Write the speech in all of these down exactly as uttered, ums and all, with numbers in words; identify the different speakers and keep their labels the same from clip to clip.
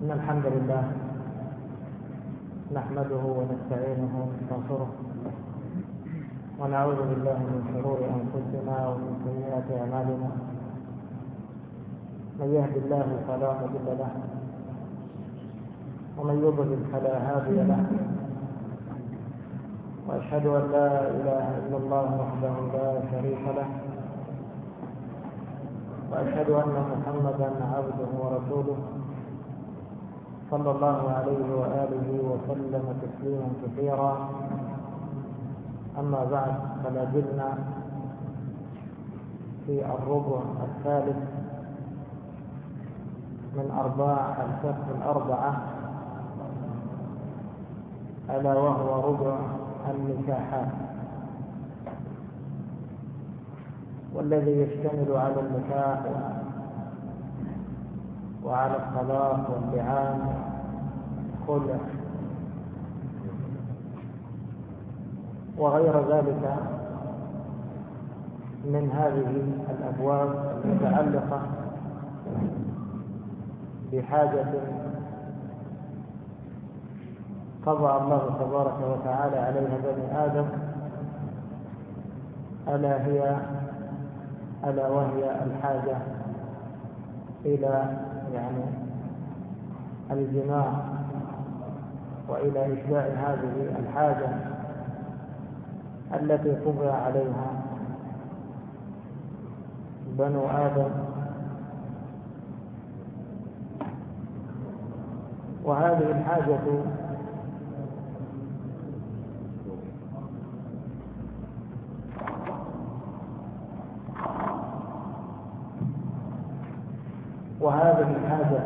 Speaker 1: إن الحمد لله نحمده ونستعينه ونستغفره ونعوذ بالله من شرور أنفسنا ومن سيئات أعمالنا. من يهد الله فلا مضل له ومن يضلل فلا هادي له، وأشهد أن لا إله إلا الله وحده لا شريك له، وأشهد أن محمدا عبده ورسوله صلى الله عليه وآله وسلم تسليما كثيرا. أما بعد، فلا زلنا في الربع الثالث من أرباع الفقه الأربعة، ألا وهو ربع النكاحات، والذي يشتمل على النكاح وعلى الطلاق واللعان والخلع وغير ذلك من هذه الأبواب المتعلقة بحاجة قضى الله تبارك وتعالى عليها بني آدم، ألا هي ألا وهي الحاجة إلى يعني الجماع وإلى إشباع هذه الحاجة التي طبع عليها بنو آدم. وهذه الحاجة وهذه الحاجة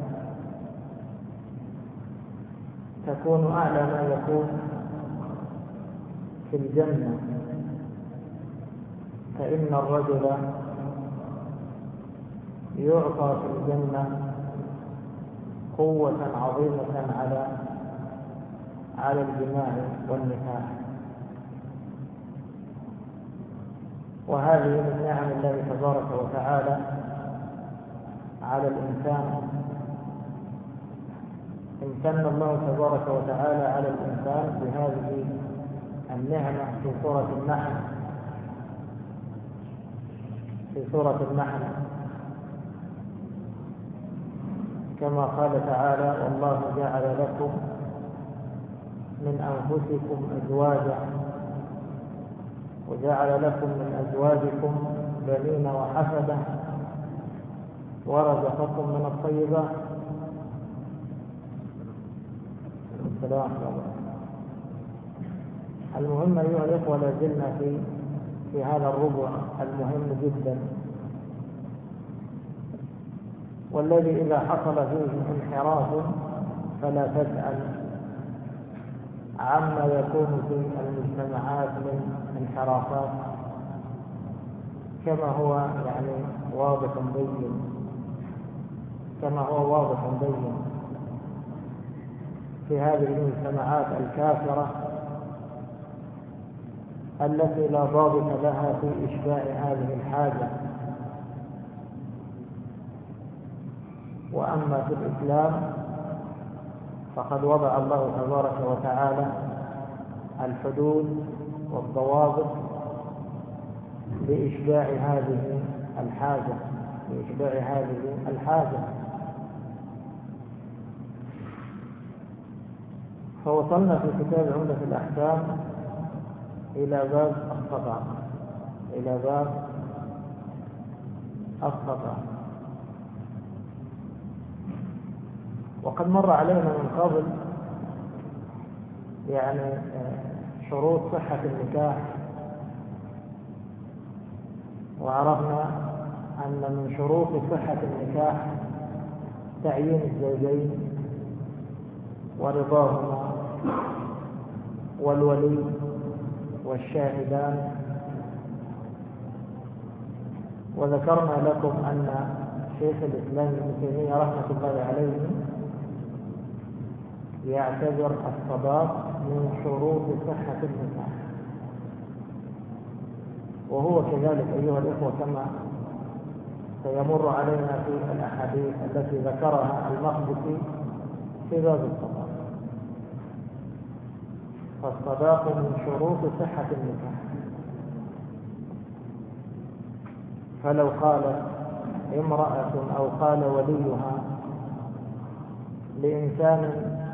Speaker 1: تكون أعلى ما يكون في الجنة، فإن الرجل يعطى في الجنة قوة عظيمة على على الجماع والنكاح. وهذه من نعم الله تبارك وتعالى على الإنسان. امتن الله تبارك وتعالى على الإنسان بهذه النعمة في سورة النحل في سورة النحل كما قال تعالى: والله جعل لكم من أنفسكم أزواجا وجعل لكم من أزواجكم بنين وحفدة ورزقكم من الطيبات. السلام عليكم. المهم أيها الإخوة، لازلنا في في هذا الربع المهم جدا، والذي إذا حصل فيه انحراف فلا تسأل عما يكون في المجتمعات من انحرافات، كما هو يعني واضح بين كما هو واضح بين في هذه المجتمعات الكافرة التي لا ضابط لها في إشباع هذه الحاجة. وأما في الإسلام فقد وضع الله تبارك وتعالى الحدود والضوابط لإشباع هذه الحاجة لإشباع هذه الحاجة فوصلنا في كتاب عمدة الأحكام إلى باب الصداق إلى باب الصداق وقد مر علينا من قبل يعني شروط صحة النكاح، وعرفنا أن من شروط صحة النكاح تعيين الزوجين ورضاهما والولي والشاهدان. وذكرنا لكم أن شيخ الإسلام ابن تيمية رحمة الله عليه يعتبر الصداق من شروط صحة النكاح، وهو كذلك أيها الإخوة كما سيمر علينا في الأحاديث التي ذكرها المقدسي في باب الصداق. فالصداق من شروط صحة النكاح. فلو قالت امرأة أو قال وليها لإنسان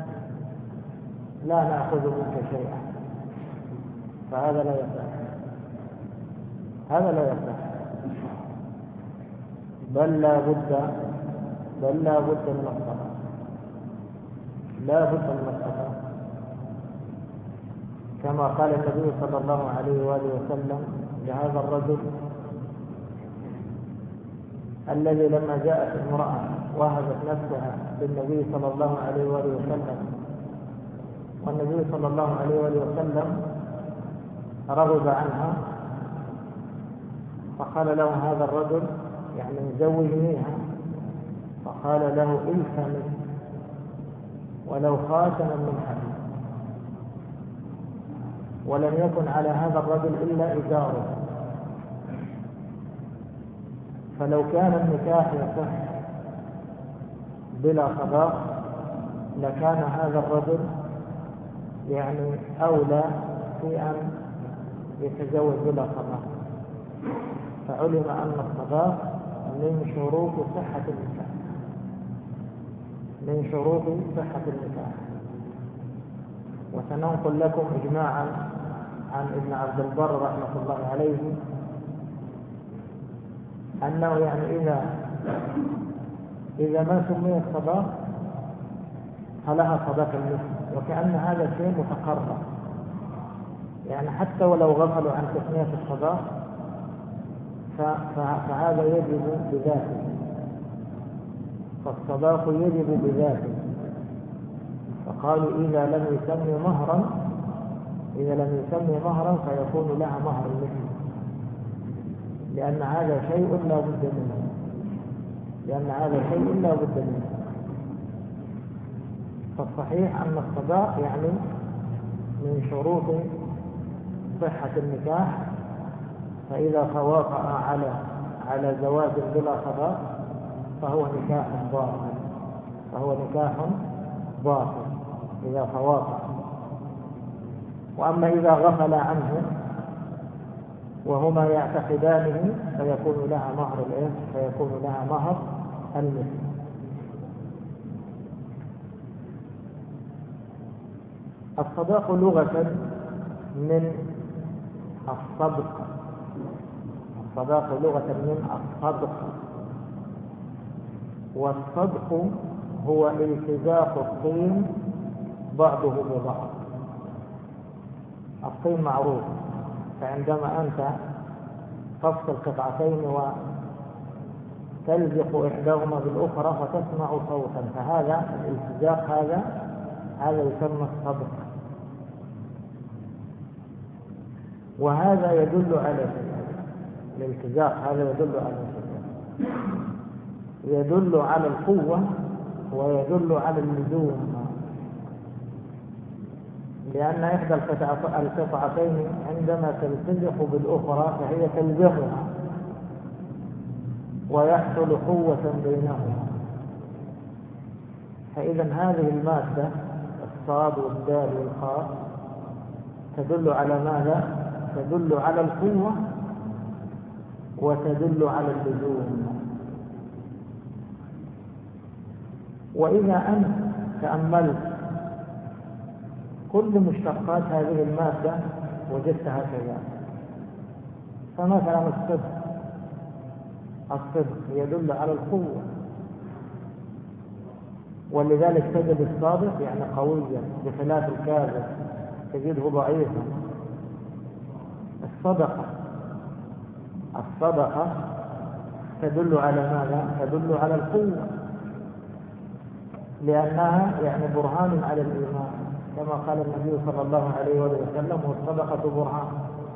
Speaker 1: لا نأخذ منك شيئا، فهذا لا يصح، هذا لا يصح، بل لا بد بل لا بد من الصداق، لا بد من الصداق، كما قال النبي صلى الله عليه وآله وسلم لهذا الرجل الذي لما جاءت امرأة وهبت نفسها للنبي صلى الله عليه وآله وسلم، والنبي صلى الله عليه وآله وسلم رغب عنها، فقال له هذا الرجل يعني زوجنيها، فقال له التمس ولو خاتما من حديد، ولم يكن على هذا الرجل إلا إزاره. فلو كان النكاح يصح بلا صداق لكان هذا الرجل يعني أولى في أن يتزوج بلا صداق، فعلم أن الصداق من شروط صحة النكاح، من شروط صحة النكاح. وسننقل لكم إجماعا عن ابن عبد البر رحمة الله عليه أنه يعني إذا إذا ما سمي الصداق فلها صداق المثل، وكأن هذا شيء متقرر، يعني حتى ولو غفلوا عن تسمية الصداق فهذا يجب بذاته، فالصداق يجب بذاته. فقالوا إذا لم يسمي مهرا إذا لم يسمي مهرا فيكون لها مهر المثل، لأن هذا شيء لا بد منه، لأن هذا شيء لا بد منه. فالصحيح أن الصداق يعني من شروط صحة النكاح، فإذا توافق على على زواج بلا صداق فهو نكاح باطل، فهو نكاح باطل إذا توافق. وأما إذا غفل عنه وهما يعتقدانه فيكون لها مهر الإيه؟ فيكون لها مهر المثل. الصداق لغة من الصدق، الصداق لغة من الصدق، والصدق هو التزاق الطين بعضه ببعض. الطين معروف، فعندما أنت تفصل قطعتين وتلزق إحداهما بالأخرى فتسمع صوتا، فهذا الالتزاق هذا هذا يسمى الصدق. وهذا يدل على الالتزاق، هذا يدل على يدل على القوة ويدل على اللزوم، لأن إحدى القطعتين عندما تلتزق بالأخرى فهي تلزمها ويحصل قوة بينهما. فإذا هذه المادة الصاد والدال والخاء تدل على ماذا؟ تدل على القوة وتدل على اللزوم. وإذا أنت تأملت كل مشتقات هذه المادة وجدتها كذلك. فمثلا الصدق الصدق يدل على القوة، ولذلك تجد الصادق يعني قويا بخلاف الكاذب تجده ضعيفا. الصدقة الصدقة تدل على ماذا؟ تدل على القوة، لأنها يعني برهان على الإيمان، كما قال النبي صلى الله عليه وسلم والصدقة برهان.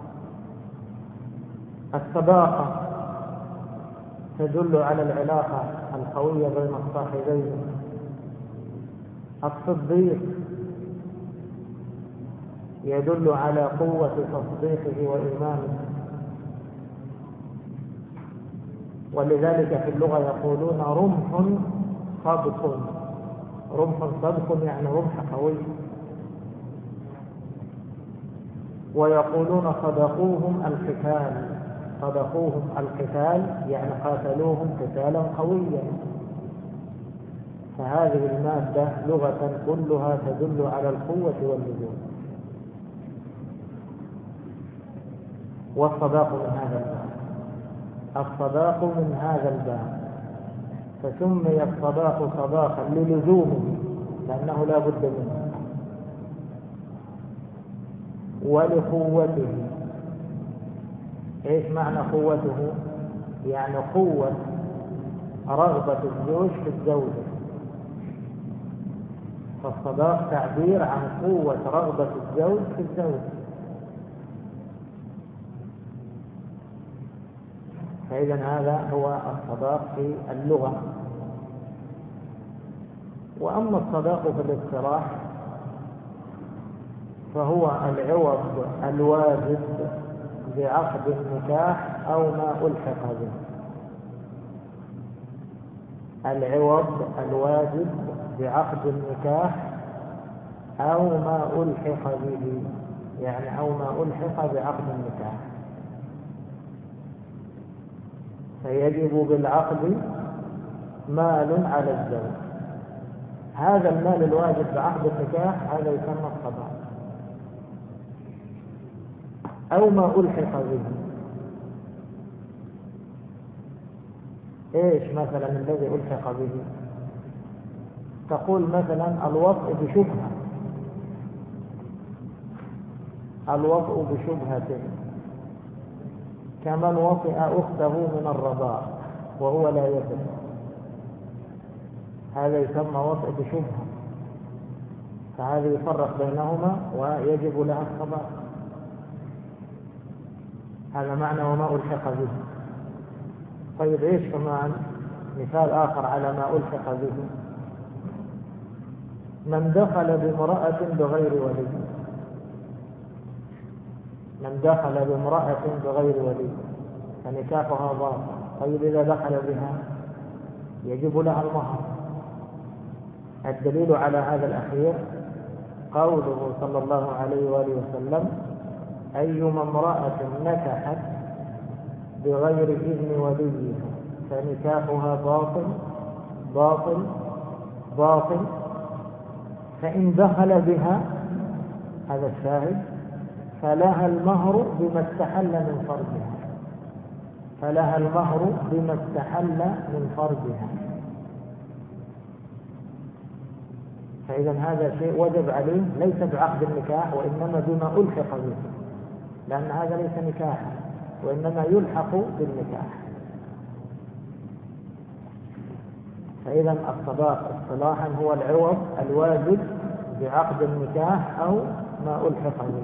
Speaker 1: الصداقة تدل على العلاقة القوية بين الصاحبين. الصديق يدل على قوة تصديقه وإيمانه، ولذلك في اللغة يقولون رمح صدق، رمح صدق يعني رمح قوي. ويقولون صدقوهم القتال، صدقوهم القتال يعني قاتلوهم قتالا قويا. فهذه المادة لغة كلها تدل على القوة واللزوم. والصداق من هذا الباب، الصداق من هذا الباب، فسمي الصداق صداقا للزومه لأنه لا بد منه، ولقوته. ايش معنى قوته؟ يعني قوة رغبة الزوج في الزوجة. فالصداق تعبير عن قوة رغبة الزوج في الزوج. فإذا هذا هو الصداق في اللغة. وأما الصداق في الاصطلاح فهو العوض الواجب بعقد النكاح أو ما ألحق به. العوض الواجب بعقد النكاح أو ما ألحق به، يعني أو ما ألحق بعقد النكاح. فيجب بالعقد مال على الزوج. هذا المال الواجب بعقد النكاح هذا يسمى الصداق. أو ما ألحق به. إيش مثلا الذي ألحق به؟ تقول مثلا الوطء بشبهة، الوطء بشبهة كمن وطئ أخته من الرضاع وهو لا يدري، هذا يسمى وطء بشبهة. فهذا يفرق بينهما ويجب لها الصداق. هذا معنى وما ألحق به. طيب إيش كمان مثال آخر على ما ألحق به؟ من دخل بامرأة بغير ولي، من دخل بامرأة بغير ولي فنكاحها باطل. طيب إذا دخل بها يجب لها المهر. الدليل على هذا الأخير قوله صلى الله عليه وآله وسلم: أيما امرأة نكحت بغير إذن وليها فنكاحها باطل باطل باطل. فإن دخل بها، هذا الشاهد، فلها المهر بما استحل من فرجها، فلها المهر بما استحل من فرجها. فإذا هذا شيء وجب عليه ليس بعقد النكاح وإنما بما ألحق به، لأن هذا ليس نكاحا وإنما يلحق بالنكاح. فإذا الصداق اصطلاحا هو العوض الواجب بعقد النكاح أو ما ألحق به.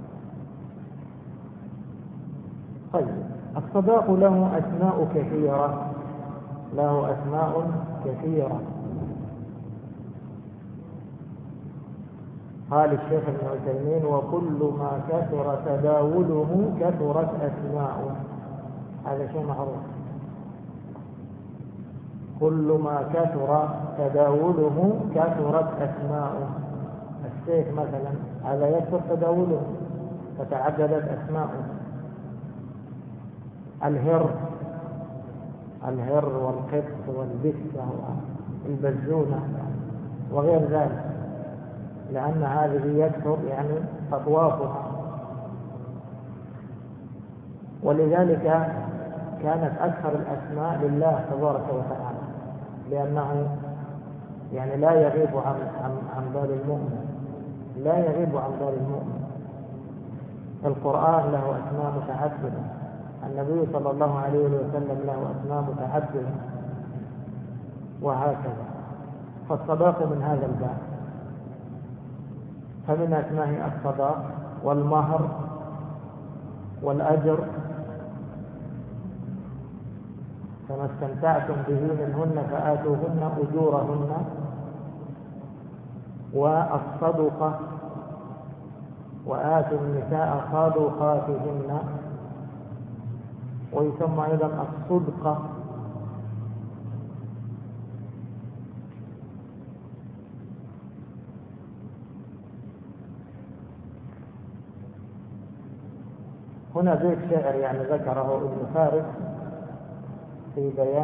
Speaker 1: طيب الصداق له أسماء كثيرة، له أسماء كثيرة. قال الشيخ ابن عثيمين: وكل ما كثر تداوله كثرت أسماؤه. هذا شيء معروف. كل ما كثر تداوله كثرت أسماؤه. السيف مثلا هذا يكثر تداوله فتعددت أسماؤه. الهر، الهر والقط والبسة والبزونة وغير ذلك، لأن هذه يكثر يعني تطوافها. ولذلك كانت أكثر الأسماء لله تبارك وتعالى، لأنه يعني لا يغيب عن عن عن بال المؤمن، لا يغيب عن بال المؤمن. القرآن له أسماء متعددة، النبي صلى الله عليه وسلم له أسماء متعددة، وهكذا. فالصداق من هذا الباب. فمن أسماء الصداق والمهر والأجر. فما استمتعتم به منهن فآتوهن أجورهن. والصدقة، وآتوا النساء صدقاتهن. ويسمى أيضا الصدقة. هنا بيت شعر يعني ذكره ابن فارس في بيان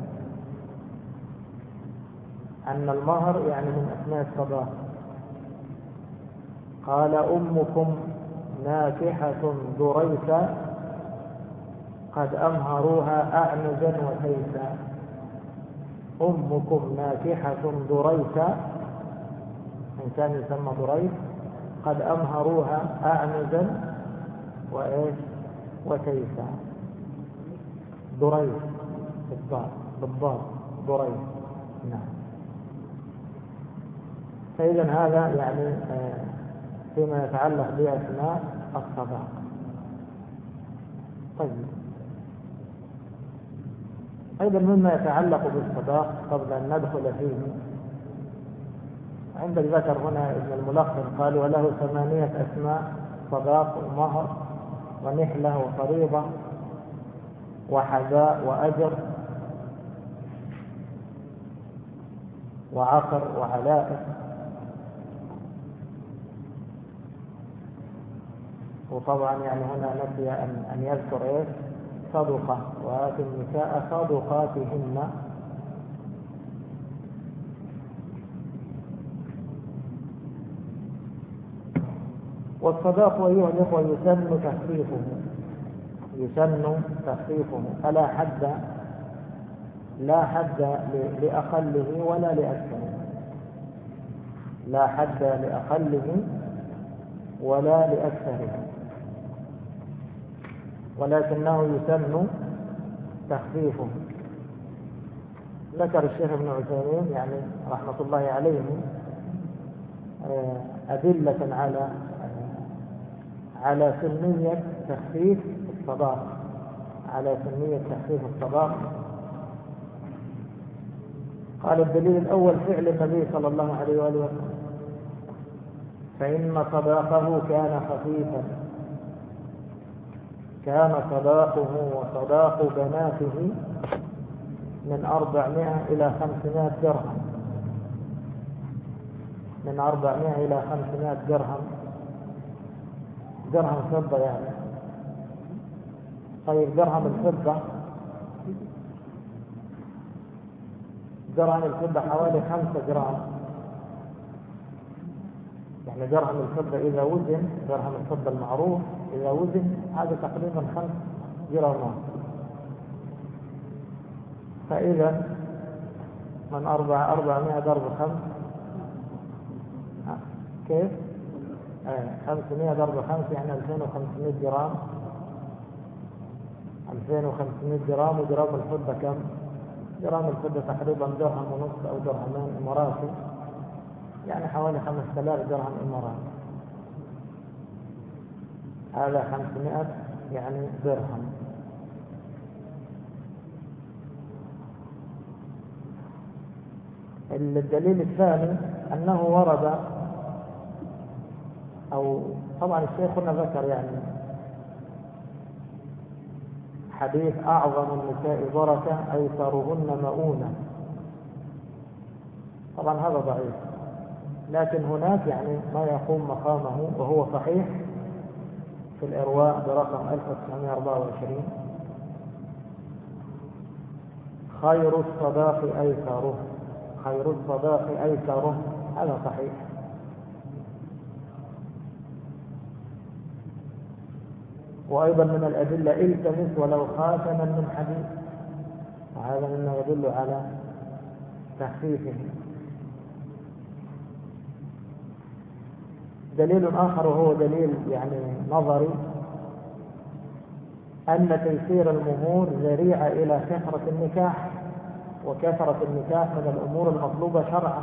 Speaker 1: أن المهر يعني من أسماء الصداق. قال أمكم ناكحة دريسا قد أمهروها أعنزا وتيسا. أمكم ناكحة دريسا، إنسان يسمى دريس، قد أمهروها أعنزا وإيش وتيسا. دريس بالضاد بالضاد دريس. نعم. فإذا هذا يعني فيما يتعلق بأسماء الصداق. طيب، أيضا مما يتعلق بالصداق قبل أن ندخل فيه، عندك ذكر هنا ابن الملقن قال وله ثمانية أسماء: صداق ومهر ونحلة وفريضة وحذاء وأجر وعقر وعلائق. وطبعا يعني هنا نسي أن, أن يذكر إيش؟ صدقة، وآتوا النساء صدقاتهن. والصداق أيها الإخوة يسن تخفيفه، يسن تخفيفه، فلا حد لا حد لأقله ولا لأكثره، لا حد لأقله ولا لأكثره، ولكنه يسن تخفيفه. ذكر الشيخ ابن عثيمين يعني رحمة الله عليه أدلة على على سنية تخفيف الصداق، على سنية تخفيف الصداق. قال الدليل الأول فعل النبي صلى الله عليه وآله وسلم، فإن صداقه كان خفيفا، كان صداقه وصداق بناته من أربعمائة إلى خمسمائة درهم، من أربعمائة إلى خمسمائة درهم، درهم فضة يعني. طيب درهم الفضة، درهم الفضة حوالي خمسة جرام، يعني درهم الفضة إذا وزن، درهم الفضة المعروف إذا وزن هذا تقريبا خمس جرامات. فإذا من أربع أربعمائة ضرب خمس كيف؟ خمسمائة ضرب خمس يعني ألفين وخمسمائة جرام، ألفين وخمسمائة جرام. وجرام الفضة كم؟ جرام الفضة تقريبا درهم ونصف أو درهمان إماراتي، يعني حوالي خمسة آلاف درهم إماراتي. هذا خمسمائة يعني درهم. الدليل الثاني أنه ورد، أو طبعا الشيخ هنا ذكر يعني حديث أعظم النساء بركة أيسرهن مؤونة، طبعا هذا ضعيف، لكن هناك يعني ما يقوم مقامه وهو صحيح في الإرواء برقم ألف وتسعمائة وأربعة وعشرين: خير الصداق أيسره، خير الصداق أيسره، هذا صحيح. وأيضا من الأدلة التمس ولو خاتما من حديد، وهذا مما يدل على تخفيفه. دليل آخر وهو دليل يعني نظري، أن تيسير المهور ذريعة إلى كثرة النكاح، وكثرة النكاح من الأمور المطلوبة شرعا.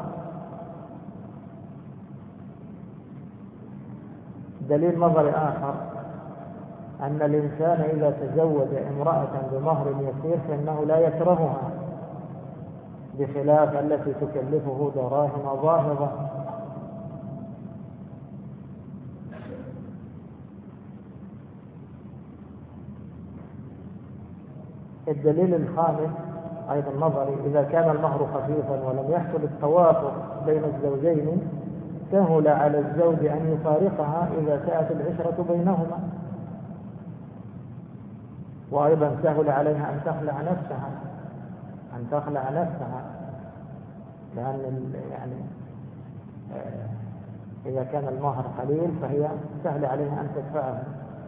Speaker 1: دليل نظري آخر، أن الإنسان إذا تزوج امرأة بمهر يسير فإنه لا يكرهها، بخلاف التي تكلفه دراهم ظاهرة. الدليل الخامس أيضا نظري، إذا كان المهر خفيفا ولم يحصل التوافق بين الزوجين سهل على الزوج أن يفارقها إذا ساءت العشرة بينهما. وأيضا سهل عليها أن تخلع نفسها أن تخلع نفسها لأن يعني إذا كان المهر قليل فهي سهل عليها أن تدفعه.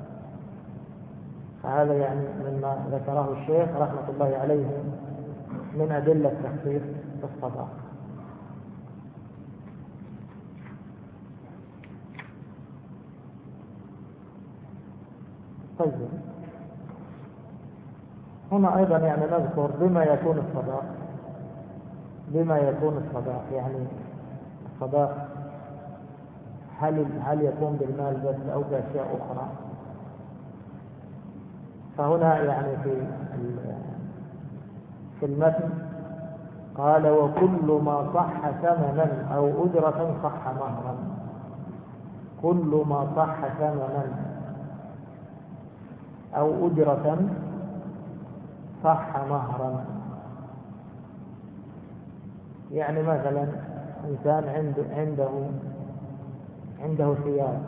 Speaker 1: فهذا يعني مما ذكره الشيخ رحمة الله عليه من أدلة تخفيف الصداق. طيب هنا أيضا يعني نذكر بما يكون الصداق بما يكون الصداق يعني الصداق هل هل يكون بالمال بس أو بأشياء أخرى. فهنا يعني في في المتن قال وكل ما صح ثمنا أو أجرة صح مهرا. كل ما صح ثمنا أو أجرة صح مهرا. يعني مثلا إنسان عنده عنده عنده ثياب،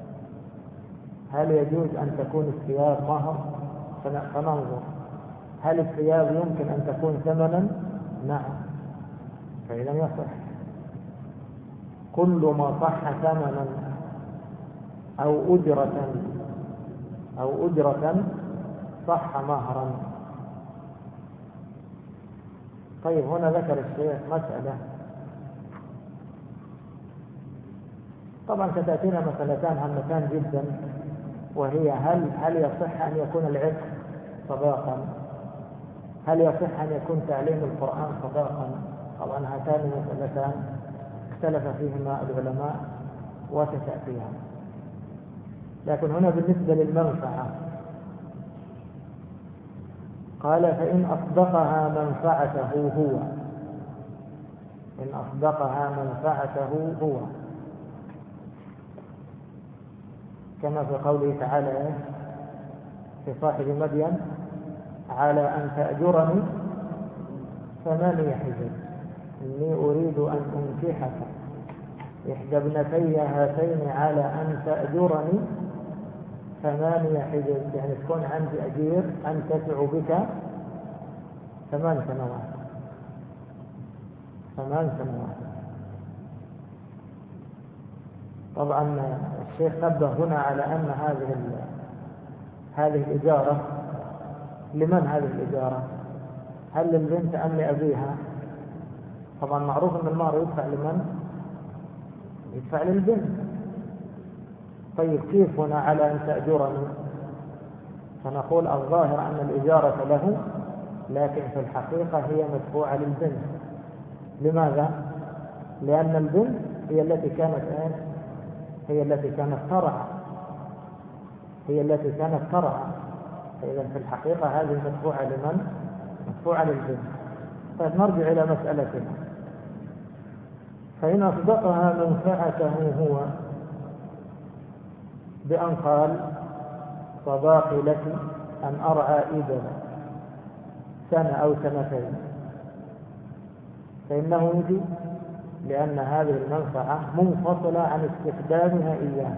Speaker 1: هل يجوز أن تكون الثياب مهر؟ فننظر هل الثياب يمكن أن تكون ثمنا؟ نعم، فإذا يصح. كل ما صح ثمنا أو أجرة أو أجرة صح مهرا. طيب هنا ذكر الشيخ مسألة، طبعا ستأتينا مسألتان هامتان جدا، وهي هل هل يصح أن يكون العتق صداقا؟ هل يصح أن يكون تعليم القرآن صداقا؟ طبعا هاتان مسألتان اختلف فيهما العلماء وستأتيها. لكن هنا بالنسبة للمنفعة قال فإن أصدقها منفعته هو إن أصدقها منفعته هو كما في قوله تعالى في صاحب مدين على أن تأجرني ثمانية حجج إني أريد أن أنكحك إحدى ابنتي هاتين على أن تأجرني ثمانية حجج، يعني تكون عندي أجير أنتفع بك ثمان سنوات ثمان سنوات. طبعا الشيخ نبه هنا على أن هذه هذه الإجارة لمن هذه الإجارة؟ هل للبنت أم لأبيها؟ طبعا معروف أن المهر يدفع لمن؟ يدفع للبنت. طيب كيف هنا على أن تأجرني؟ فنقول الظاهر أن الإجارة له، لكن في الحقيقة هي مدفوعة للبنت. لماذا؟ لأن البنت هي التي كانت إيه؟ هي التي كانت ترعى هي التي كانت ترعى فإذا في الحقيقة هذه مدفوعة لمن؟ مدفوعة للبنت. طيب نرجع إلى مسألتنا. فإن أصدقها منفعته هو بأن قال صداقي لك أن أرعى إبلا سنة أو سنتين، فإنه يجي لأن هذه المنفعة منفصلة عن استخدامها إياه.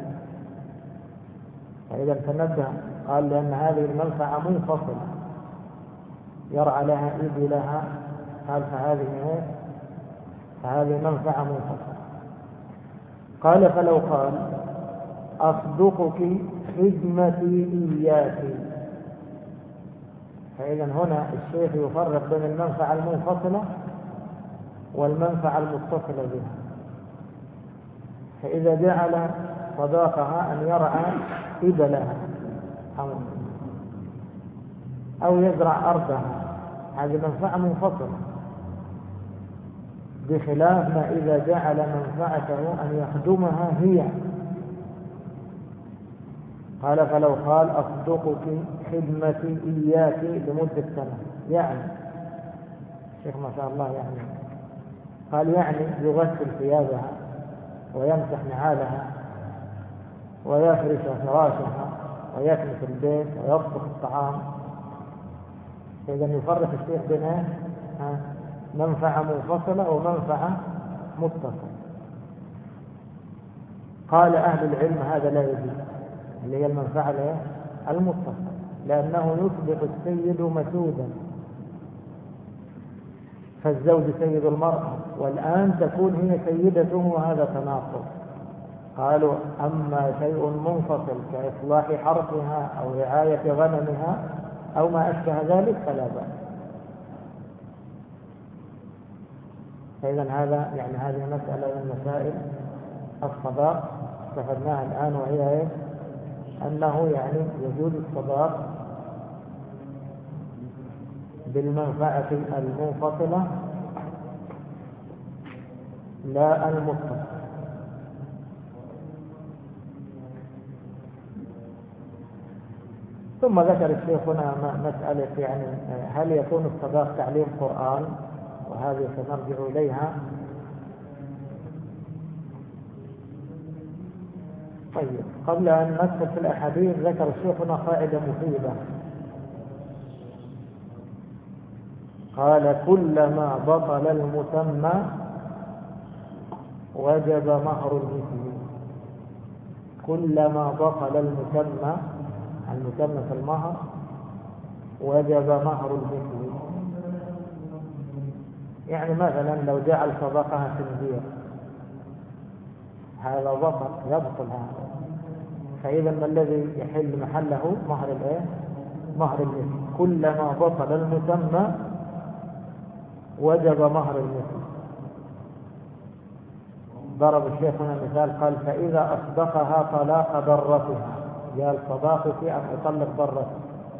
Speaker 1: فإذا تنبه قال لأن هذه المنفعة منفصلة يرعى لها إبلها، قال فهذه فهذه منفعة منفصلة. قال فلو قال أصدقك خدمتي إياك، فإذا هنا الشيخ يفرق بين المنفعة المنفصلة والمنفعة المتصلة بها. فإذا جعل صداقها أن يرعى إبلها أو يزرع أرضها، هذه منفعة منفصلة، بخلاف ما إذا جعل منفعته أن يخدمها هي. قال فلو قال أصدقك خدمتي إياك لمدة سنة، يعني الشيخ ما شاء الله يعني قال يعني يغسل ثيابها ويمسح نعالها ويفرش فراشها ويكنس البيت ويطبخ الطعام. إذا يفرق الشيخ بين منفعة منفصلة ومنفعة متصلة. قال أهل العلم هذا لا يجوز، اللي هي المنفعة المتصلة، لأنه يصبح السيد مسودا، فالزوج سيد المرأة والآن تكون هي سيدته، وهذا تناقض. قالوا أما شيء منفصل كإصلاح حرثها أو رعاية غنمها أو ما أشبه ذلك فلا بأس. فإذا هذا يعني هذه مسألة من مسائل الصداق استفدناها الآن، وهي إيه؟ أنه يعني يجوز الصداق بالمنفعة المنفصلة لا المتصلة. ثم ذكر الشيخ هنا مسألة يعني هل يكون الصداق تعليم قرآن، وهذه سنرجع إليها. طيب قبل أن ندخل في الأحاديث ذكر الشيخ هنا قاعدة مفيدة، قال كلما بطل المسمى وجب مهر المثل. كلما بطل المسمى المسمى في المهر وجب مهر المثل. يعني مثلا لو جعل صداقها خنزير هذا بطل يبطل هذا، فإذا ما الذي يحل محله؟ مهر الايه؟ مهر المثل. كلما بطل المسمى وجب مهر المثل. ضرب الشيخ هنا مثال قال فإذا أصدقها طلاق ضرتها، قال صداق في أن يطلق ضرته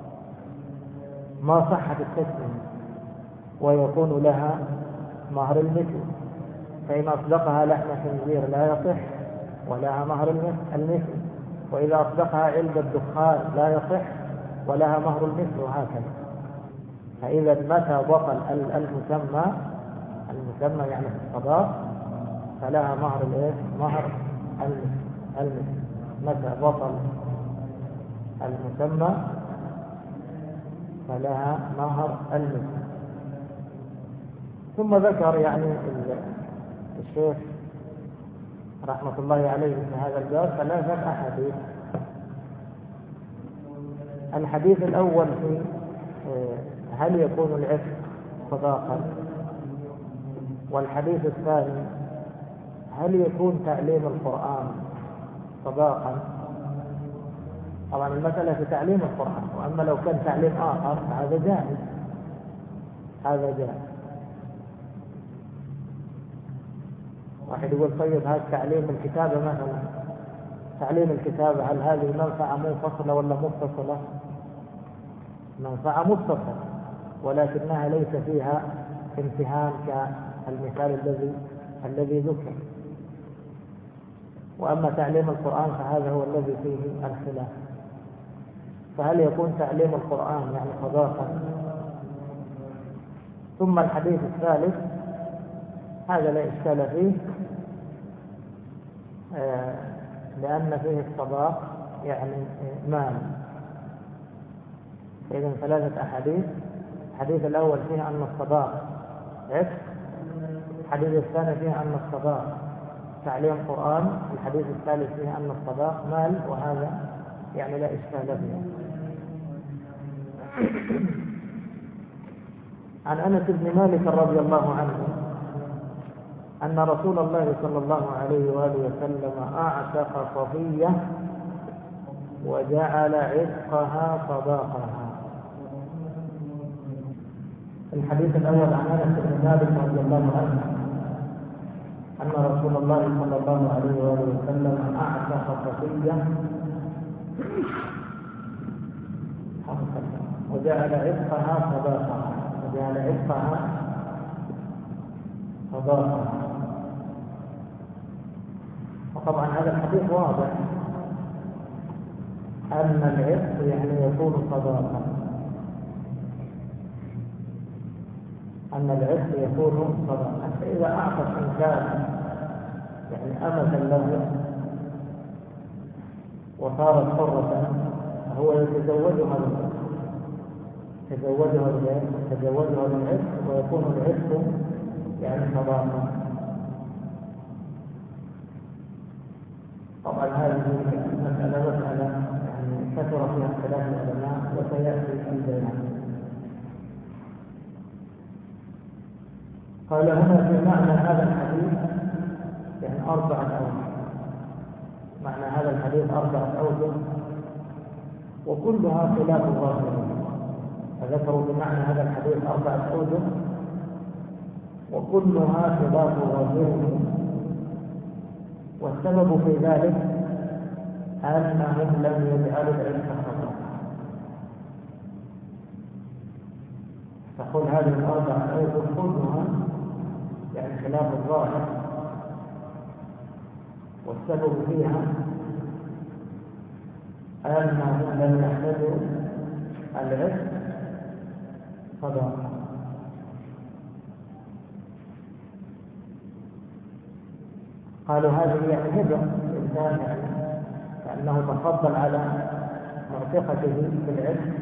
Speaker 1: ما صحت التسليم ويكون لها مهر المثل. فإن أصدقها لحم خنزير لا يصح ولها مهر المثل، وإذا أصدقها علبة دخان لا يصح ولها مهر المثل، وهكذا. فإذا متى بطل المسمى المسمى يعني الصداق فلها مهر الايه؟ مهر المثل. متى بطل المسمى فلها مهر المثل. ثم ذكر يعني الشيخ رحمة الله عليه في هذا الباب ثلاثة أحاديث. الحديث الأول في هل يكون العتق صداقا، والحديث الثاني هل يكون تعليم القرآن صداقا. طبعا المسألة في تعليم القرآن، وأما لو كان تعليم آخر هذا جائز، هذا جائز. واحد يقول طيب هذا تعليم الكتابة مثلا، تعليم الكتابة هل هذه منفعة منفصلة ولا متصلة؟ منفعة متصلة، ولكنها ليس فيها امتهان كالمثال الذي الذي ذكر. وأما تعليم القرآن فهذا هو الذي فيه الخلاف. فهل يكون تعليم القرآن يعني صداقة؟ ثم الحديث الثالث هذا لا إشكال فيه، آه لأن فيه الصداق يعني مال. إذن ثلاثة أحاديث. الحديث الأول فيه أن الصداق عتق، الحديث الثاني فيه أن الصداق تعليم قرآن، الحديث الثالث فيه أن الصداق مال، وهذا يعني لا إشكال فيه. عن أنس بن مالك رضي الله عنه أن رسول الله صلى الله عليه وآله وسلم أعتق صفية وجعل عتقها صداقها. الحديث الأول عن أنس بن مالك رضي الله عنه أن رسول الله صلى الله عليه وآله وسلم أعتق صفية وجعل عتقها صداقها وجعل عتقها صداقها. وطبعا هذا الحديث واضح أن العتق يعني يكون صداقا، أن العتق يكون صداقا. فإذا أعطى الإنسان يعني أمة له وصارت حرة فهو يتزوجها بالعتق، يتزوجها بالعتق يتزوجها بالعتق ويكون العتق يعني صداقا. طبعا هذه مسألة مسألة يعني كثر فيها اختلاف العلماء وسيأتي البيان. قال هنا في معنى هذا الحديث يعني أربعة أوجه. معنى هذا الحديث أربعة أوجه وكلها خلاف الظاهر. فذكروا بمعنى هذا الحديث أربعة أوجه وكلها خلاف ظاهره، والسبب في ذلك أنهم لم يجعلوا العلم خطأ. تقول هذه الأربعة أوجه كلها يعني خلاف الظاهر، والسبب فيها أنهم لم يحتاجوا العلم صداقة. قالوا هذه يعني هبة الإنسان يعني كأنه تفضل على مرفقته في العلم،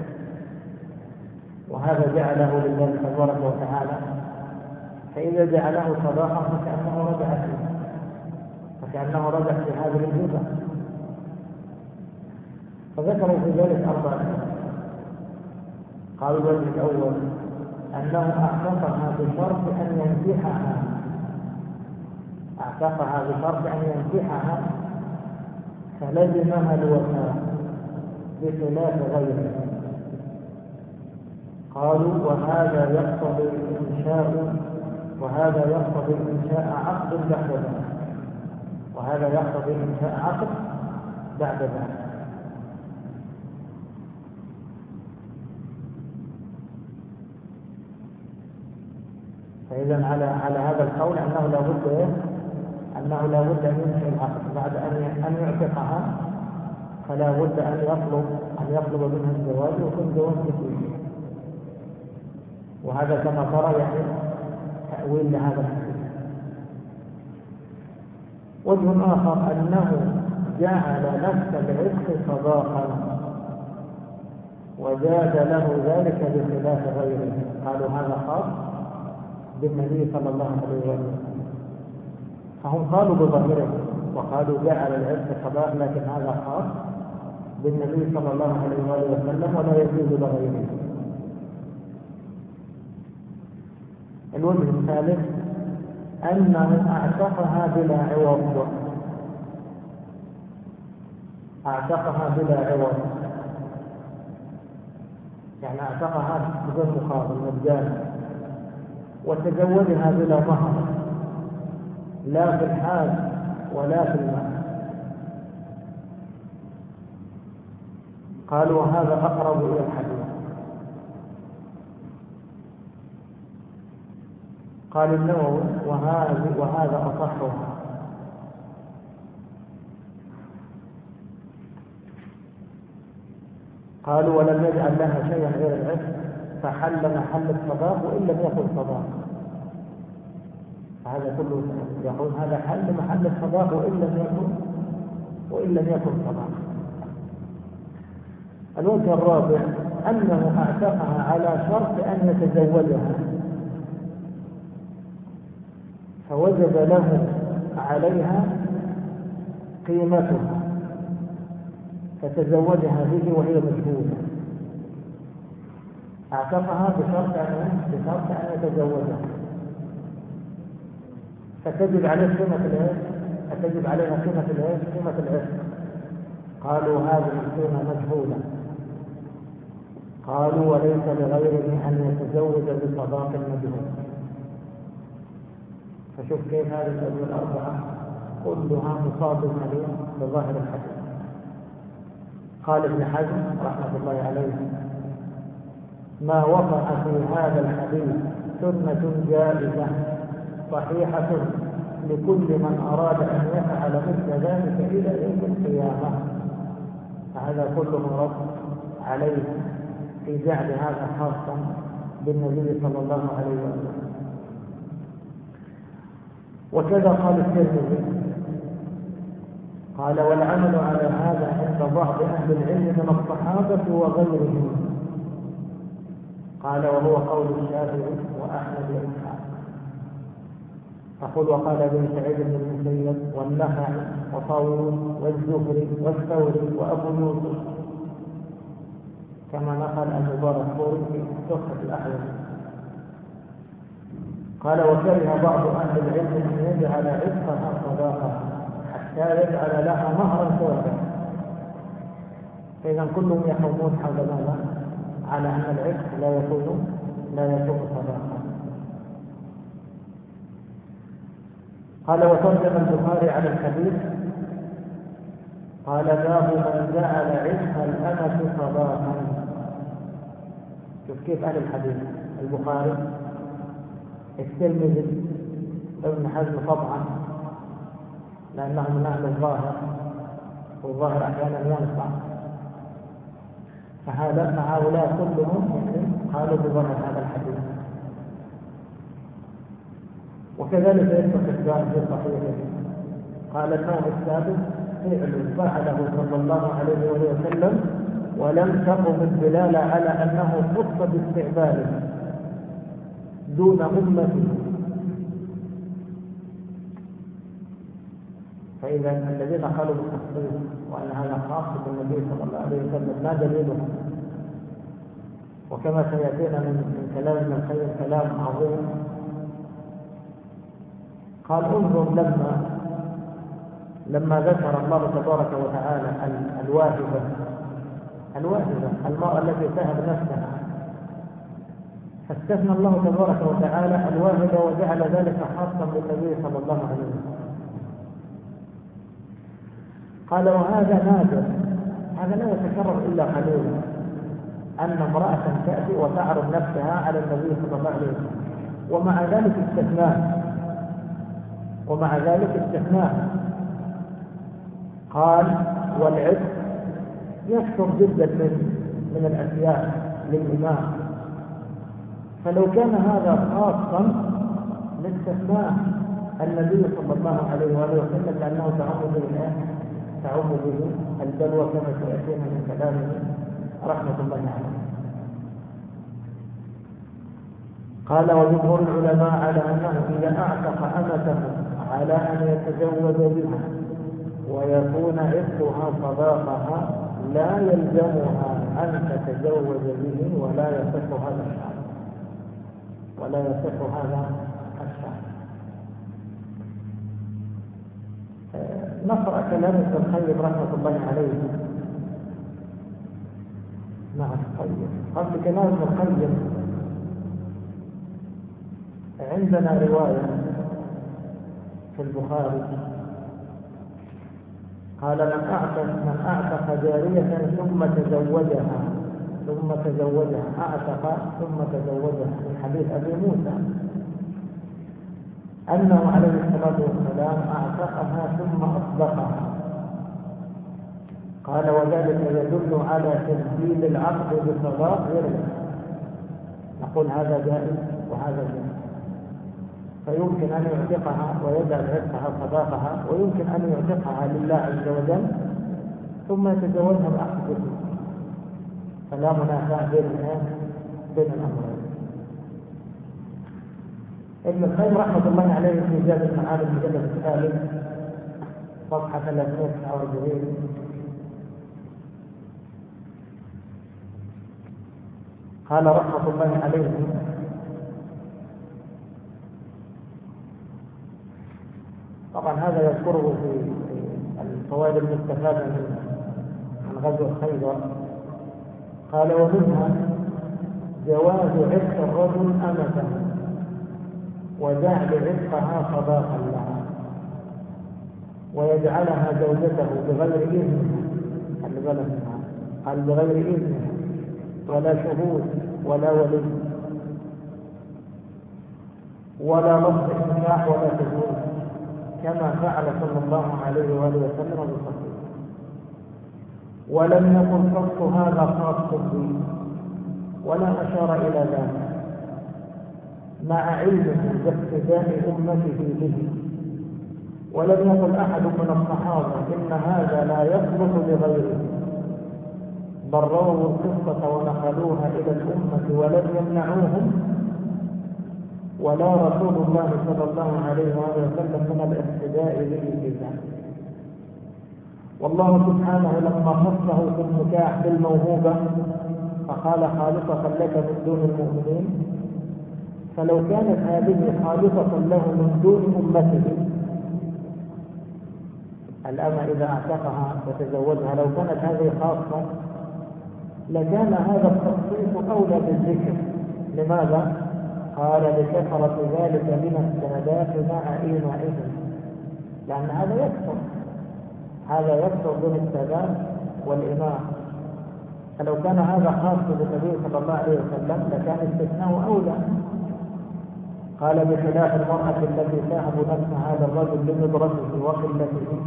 Speaker 1: وهذا جعله لله تبارك وتعالى، فإذا جعله صداقة فكأنه رجع فيه فكأنه رجع في هذه الهبة. فذكروا في ذلك أربعة. قالوا الوجه الأول أنه أعتقها بشرط أن ينكحها أعتقها بشرط أن ينكحها فلزمها الوفاء بخلاف غيره. قالوا وهذا يقتضي إنشاء وهذا يقتضي إنشاء عقد بعد ذلك وهذا يقتضي إنشاء عقد بعد ذلك. فإذا على على هذا القول أنه لا بد أنه لا بد أن ينشئ العقد بعد أن أن يعتقها، فلا بد أن يطلب أن يطلب منها الزواج ويكون زواج كثير. وهذا كما ترى يعني تأويل لهذا الحديث. وجه آخر أنه جعل نفس العتق صداقا وزاد له ذلك بخلاف غيره. قالوا هذا خاص بالنبي صلى الله عليه وسلم، فهم قالوا بظاهره وقالوا جعل العتق صداق، لكن هذا خاص بالنبي صلى الله عليه وسلم ولا يجوز لغيره. الوجه الثالث أنه أعتقها بلا عوض أعتقها بلا عوض يعني أعتقها بدون مقابل مجانا، وتزوجها بلا مهر لا في الحال ولا في المال. قالوا وهذا أقرب إلى الحديث. قال النووي وهذا وهذا أصحها. قالوا ولم يجعل لها شيئا غير العتق فحل محل الصداق وإن لم يكن صداق. هذا كله يقول هذا حل محل الصداق وإن لم يكن وإن لم يكن صداق. الوجه الرابع أنه أعتقها على شرط أن يتزوجها، فوجد له عليها قيمتها فتزوجها به وهي مجهولة. اعتقها بشرط أن بشرط أن يتزوجها فتجب عليه قيمة العتق فتجب عليها قيمة العتق قيمة العتق. قالوا هذه القيمة مجهولة. قالوا وليس لغيره أن يتزوج بصداق مجهول. فشوف كيف هذه الأمور الأربعة كلها مصادمة لظاهر الحديث. قال ابن حزم رحمة الله عليه ما وقع في هذا الحديث سنة جائزة صحيحة لكل من أراد أن يفعل مثل ذلك إلى يوم القيامة. فهذا كله رد عليه في جعل هذا خاصا بالنبي صلى الله عليه وسلم. وكذا قال الترمذي قال والعمل على هذا عند بعض أهل العلم من الصحابة وغيرهم. قال وهو قول الشافعي وأحمد وإسحاق. أقول وقال ابن سعيد بن المسيب والنخعي وطاووس والزهري والثوري وأبو يوسف كما نقل المباركفوري في تحفة الأحوال. قال وكره بعض أهل العلم أن يجعل عتقها صداقة حتى يجعل لها مهرا ثوابا. فإذا كلهم يحومون حول ماذا؟ على أن العتق لا يكون لا يكون صداقة. قال وترجم البخاري على الحديث قال باب من جعل عتق الأمة صداقا. شوف كيف أهل الحديث البخاري الترمذي ابن حزم طبعا لأنه من أهل الظاهر والظاهر أحيانا ينفع، فهذا فهؤلاء كلهم قالوا بظاهر هذا الحديث. وكذلك ابن حبان في صحيحه قال النوع السادس فعل فعله صلى الله عليه وسلم ولم تقم الدلالة على أنه خص باستعماله دون أمته. فإذا الذين قالوا بالتخصيص وأن هذا خاص بالنبي صلى الله عليه وسلم ما دليلهم؟ وكما سيأتينا من كلام ابن القيم كلام عظيم. قال انظر لما لما ذكر الله تبارك وتعالى الواهبة الواهبة المرأة التي تهب نفسها، فاستثنى الله تبارك وتعالى الواهبة وجعل ذلك خاصا بالنبي صلى الله عليه وسلم. قال وهذا نادر، هذا لا يتكرر إلا قليلا، أن امرأة تأتي وتعرض نفسها على النبي صلى الله عليه وسلم ومع ذلك استثناء ومع ذلك استثناء قال والعتق يكثر جدا من من الأشياء للإمام، فلو كان هذا خاصا لاستثناء النبي صلى الله عليه وآله وسلم لأنه تعم به تعم به البلوى كما سيأتينا من كلامه رحمة الله عليه. قال وجمهور العلماء على أنه إذا أعتق أمته على أن يتزوج بها ويكون عتقها صداقها لا يلزمها أن تتزوج به ولا يصح هذا الشرط ولا يصح هذا الشرط. نقرأ كلام ابن القيم رحمة الله عليه. نعم طيب. قبل كلام ابن القيم عندنا رواية في البخاري قال من أعتق من أعتق جارية ثم تزوجها ثم تزوجها أعتق ثم تزوجها من حديث أبي موسى أنه عليه الصلاة والسلام أعتقها ثم أصدقها. قال وذلك يدل على تسجيل العقد بصداق غيره. نقول هذا جائز وهذا جائز، فيمكن أن يعتقها ويجعل عتقها صداقها، ويمكن أن يعتقها لله عز وجل ثم يتزوجها بعقد جديد، فلا منافاة بين بين الأمرين. ابن القيم رحمة الله عليه في زاد المعاد المجلد الثالث صفحة ثلاثمائة وتسعة وأربعين قال رحمة الله عليه طبعا هذا يذكره في الفوائد المستفادة من غزوة خيبر. قال ومنها جواز عتق الرجل أمته وجعل عتقها صداقا لها ويجعلها زوجته بغير إذنها. خلي بالك منها، قال بغير إذنها ولا شهود ولا ولي ولا لفظ إنكاح ولا تزويج، كما فعل صلى الله عليه وآله وسلم بصدقه. ولم يكن قصد هذا خاص به ولا أشار إلى ذلك مع علمه باقتداء أمته به. ولم يقل أحد من الصحابة إن هذا لا يصلح لغيره، بل رووا القصة ونقلوها إلى الأمة ولم يمنعوهم، ولا رسول الله صلى الله عليه وآله وسلم من الاقتداء به في ذلك. والله سبحانه لما خصه في النكاح بالموهوبة فقال خالصة لك من دون المؤمنين، فلو كانت هذه خالصة له من دون أمته، الأمة إذا اعتقها وتزوجها لو كانت هذه خاصة لكان هذا التخصيص أولى بالذكر. لماذا؟ قال لكثرة ذلك من السادات مع إيمائهم، لأن هذا يكثر هذا يكثر من السادات والإمام، فلو كان هذا خاص بالنبي صلى الله عليه وسلم لكان استثناءه أولى. قال بخلاف المرأة التي تهب نفس هذا الرجل لندرته وقلته.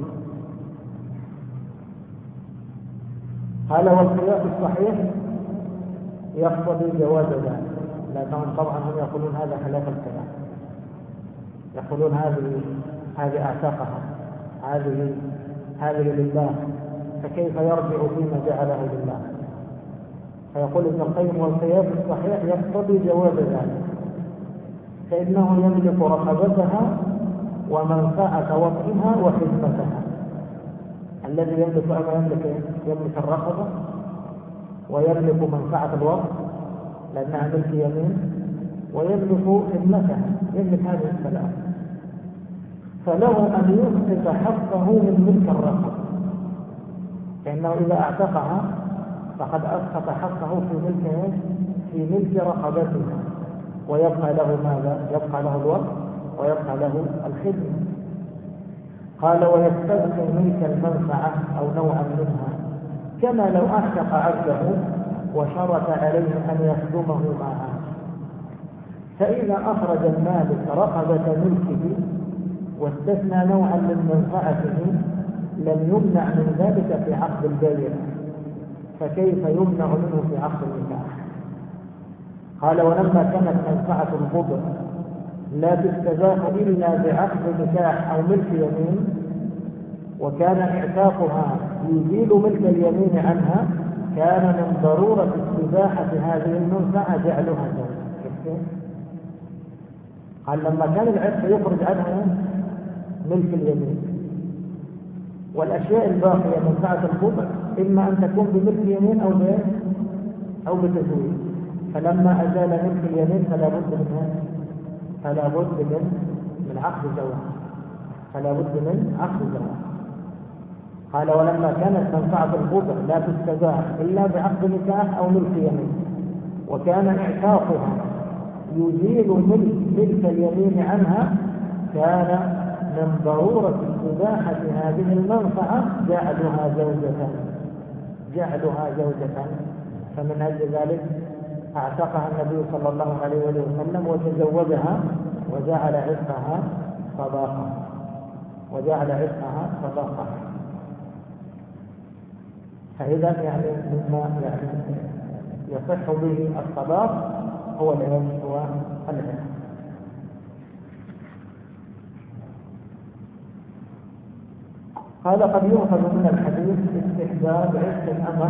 Speaker 1: قال والقياس الصحيح يقتضي جواز ذلك، لكنهم طبعا هم يقولون هذا خلاف الكلام، يقولون هذه هذه اعتقها، هذه هذه لله، فكيف يرجع فيما جعله لله؟ فيقول ابن القيم والقياس الصحيح يقتضي جواز ذلك، فإنه يملك رقبتها ومنفعة وطئها وخدمتها. الذي يملك أما يملك يملك الرقبة ويملك منفعة الوطء لأنها ملك يمين، ويملك خدمتها، يملك هذه الثلاث، فله أن يسقط حقه من ملك الرقبة، لأنه إذا اعتقها فقد أسقط حقه في ملك في ملك رقبتها، ويبقى له ماذا؟ يبقى له الوقت ويبقى له الخدمة. قال ويستبقي ملك المنفعة أو نوعا منها، كما لو أعتق عبده وشرط عليه أن يخدمه معه، فإذا أخرج المالك رقبة ملكه واستثنى نوعا من منفعته لم يمنع من ذلك في عقد البيع، فكيف يمنع منه في عقد النكاح؟ قال ولما كانت منفعة البضع لا تستزاد إلا بعقد نكاح أو ملك يمين، وكان إعتاقها يزيل ملك اليمين عنها، كان من ضرورة استباحة هذه المنفعة جعلها زوجة. قال لما كان العتق يخرج عنها ملك اليمين، والأشياء الباقية منفعة البضع إما أن تكون بملك يمين أو أو بتزويج، فلما أزال ملك اليمين فلا بد منها فلا بد من من عقد الزواج فلا بد من عقد الزواج. قال ولما كانت منفعة البضع لا تستباح إلا بعقد نكاح أو ملك يمين، وكان إعتاقها يزيل ملك اليمين عنها، كان من ضرورة استباحة هذه المنفعة جعلها زوجة جعلها زوجة فمن أجل ذلك اعتقها النبي صلى الله عليه وسلم وتزوجها وجعل عتقها صداقة وجعل عتقها صداقة. فإذا يعني مما يعني يصح به الصداق هو العلم هو العلم. هذا قد يؤخذ من الحديث استحباب عتق الأمة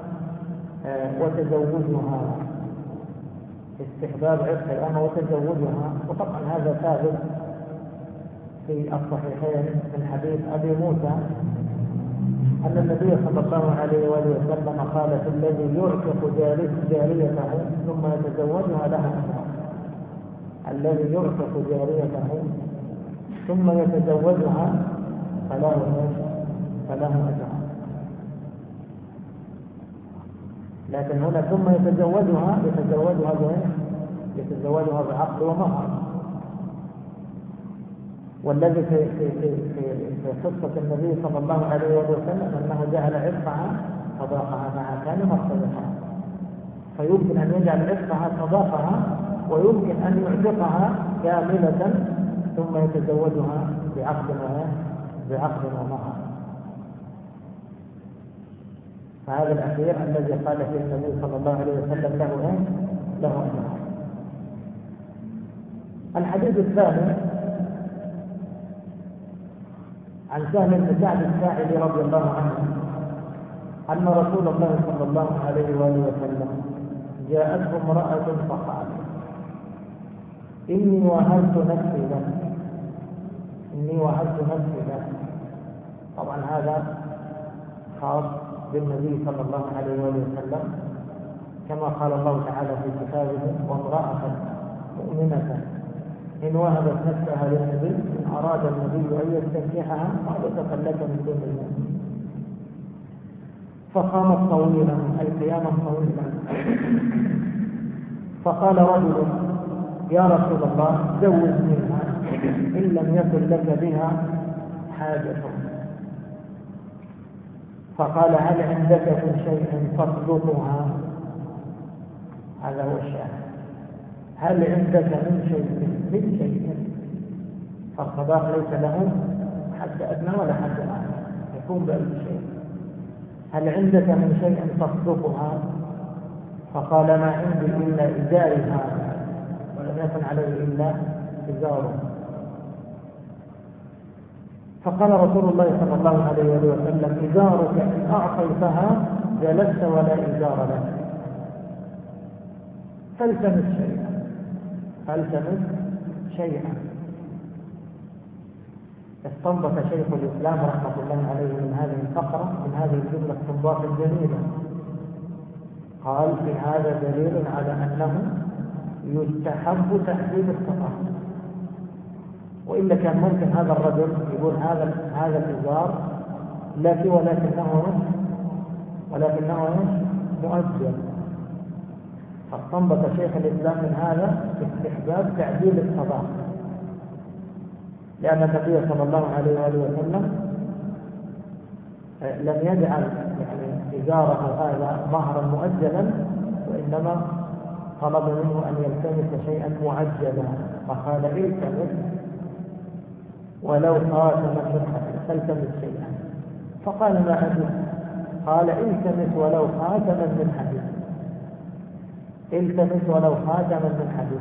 Speaker 1: وتزوجها استحباب عتق الأمة وتزوجها وطبعا هذا ثابت في الصحيحين من حديث أبي موسى أن النبي صلى الله عليه وآله وسلم قال في الذي يعتق جاريته ثم يتزوجها له أجر، الذي يعتق جاريته ثم يتزوجها فله فله أجر، لكن هنا ثم يتزوجها يتزوجها يتزوجها بعقد ومهر. والذي في في في في قصة النبي صلى الله عليه وسلم أنه جعل عتقها صداقها مع كان مصدقها، فيمكن أن يجعل عتقها صداقها ويمكن أن يعتقها كاملة ثم يتزوجها بعقد بعقد ومهر. فهذا الأخير الذي قال فيه النبي صلى الله عليه وسلم له ايه؟ له أجر. الحديث الثاني عن سهل بن سعد الساعدي رضي الله عنه أن رسول الله صلى الله عليه وآله وسلم جاءته امرأة فقالت إني وهبت نفسي لك إني وهبت نفسي لك. طبعا هذا خاص بالنبي صلى الله عليه وآله وسلم، كما قال الله تعالى في كتابه: وامرأة مؤمنة إن وهبت نفسها للنبي إن أراد النبي أن يستنكحها خالصة لك من دون المؤمنين. فقامت طويلا، أي قياما طويلا. فقال رجل: يا رسول الله زوج منها إن لم يكن لك بها حاجة. فقال: هل عندك من شيء تصدقها؟ هذا هو الشاهد. هل عندك من شيء من شيء؟ فالصداق ليس له حد أدنى ولا حد أعلى، يكون بأي شيء. هل عندك من شيء تصدقها؟ فقال: ما عندي إلا إزاري هذا، ولم يكن عليه إلا إزاره. فقال رسول الله صلى الله عليه وسلم: إزارك إن أعطيتها جلست ولا إزار لك، فالتمس شيئا فالتمس شيئا. استنبط شيخ الإسلام رحمة الله عليه من هذه الفقرة، من هذه الجملة استنباطا جميلا. قال: في هذا دليل على أنه يستحب تحديد الصفحة. وإلا كان ممكن هذا الرجل يقول هذا هذا الإزار لك ولكنه ولكنه مؤجل. فاستنبط شيخ الإسلام من هذا استحباب تعديل الصداق، لأن النبي صلى الله عليه وآله وسلم لم يجعل يعني إزاره هذا مهرا مؤجلا، وإنما طلب منه أن يلتمس شيئا معجلا. فقال: التمس ولو خاتما من حديد، فالتمس شيئا. فقال: ما أجد؟ قال: التمس ولو خاتما من حديد، التمس ولو خاتما من حديد.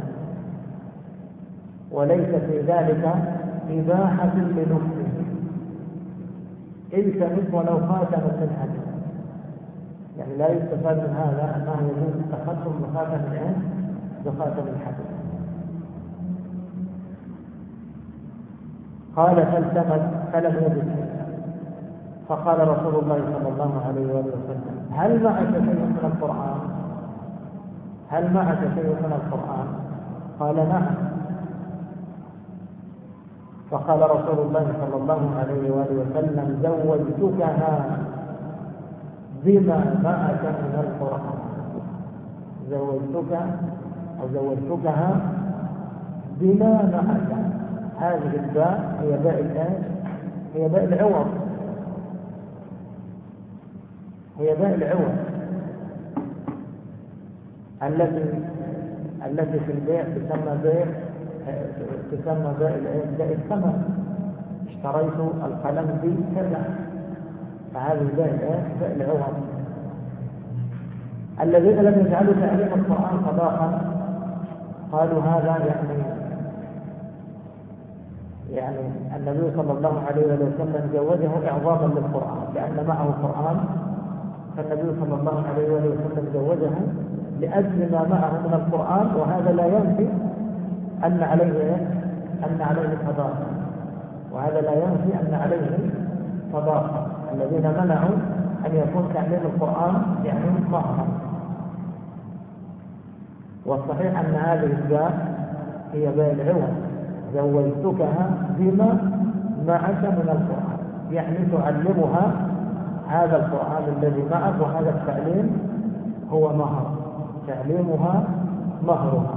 Speaker 1: وليس في ذلك إباحة لنفسه، التمس ولو خاتما من حديد. يعني لا يستفاد من هذا أنه يجوز التخصص بخاتم العين بخاتم الحديد. قال: فالتمس فلم يجد شيئا. فقال رسول الله صلى الله عليه وسلم: هل معك شيء من القرآن؟ هل معك شيء من القرآن؟ قال: نعم. فقال رسول الله صلى الله عليه وسلم: زوجتكها بما معك من القرآن. زوجتك أو زوجتكها بما معك. هذه الباء هي باء الآن هي باء العوض هي باء العوض التي التي في البيع تسمى بيع تسمى باء الثمن. اشتريت القلم بكذا، فهذه باء الآن باء العوض. الذين لم يجعلوا تعليم القرآن صداقا قالوا هذا يعني يعني النبي صلى الله عليه وسلم زوجه إعظاما للقرآن، لأن معه القرآن، فالنبي صلى الله عليه وسلم زوجه لأجل ما معه من القرآن. وهذا لا ينفي أن عليه أن عليه صداقة، وهذا لا ينفي أن عليه صداقة. الذين منعوا أن يكون تعليم القرآن يعني مهرا. والصحيح أن هذه الباء هي باء العوض، زوجتكها بما معك من القرآن، يعني تعلمها هذا القرآن الذي معك، وهذا التعليم هو مهر، تعليمها مهرها.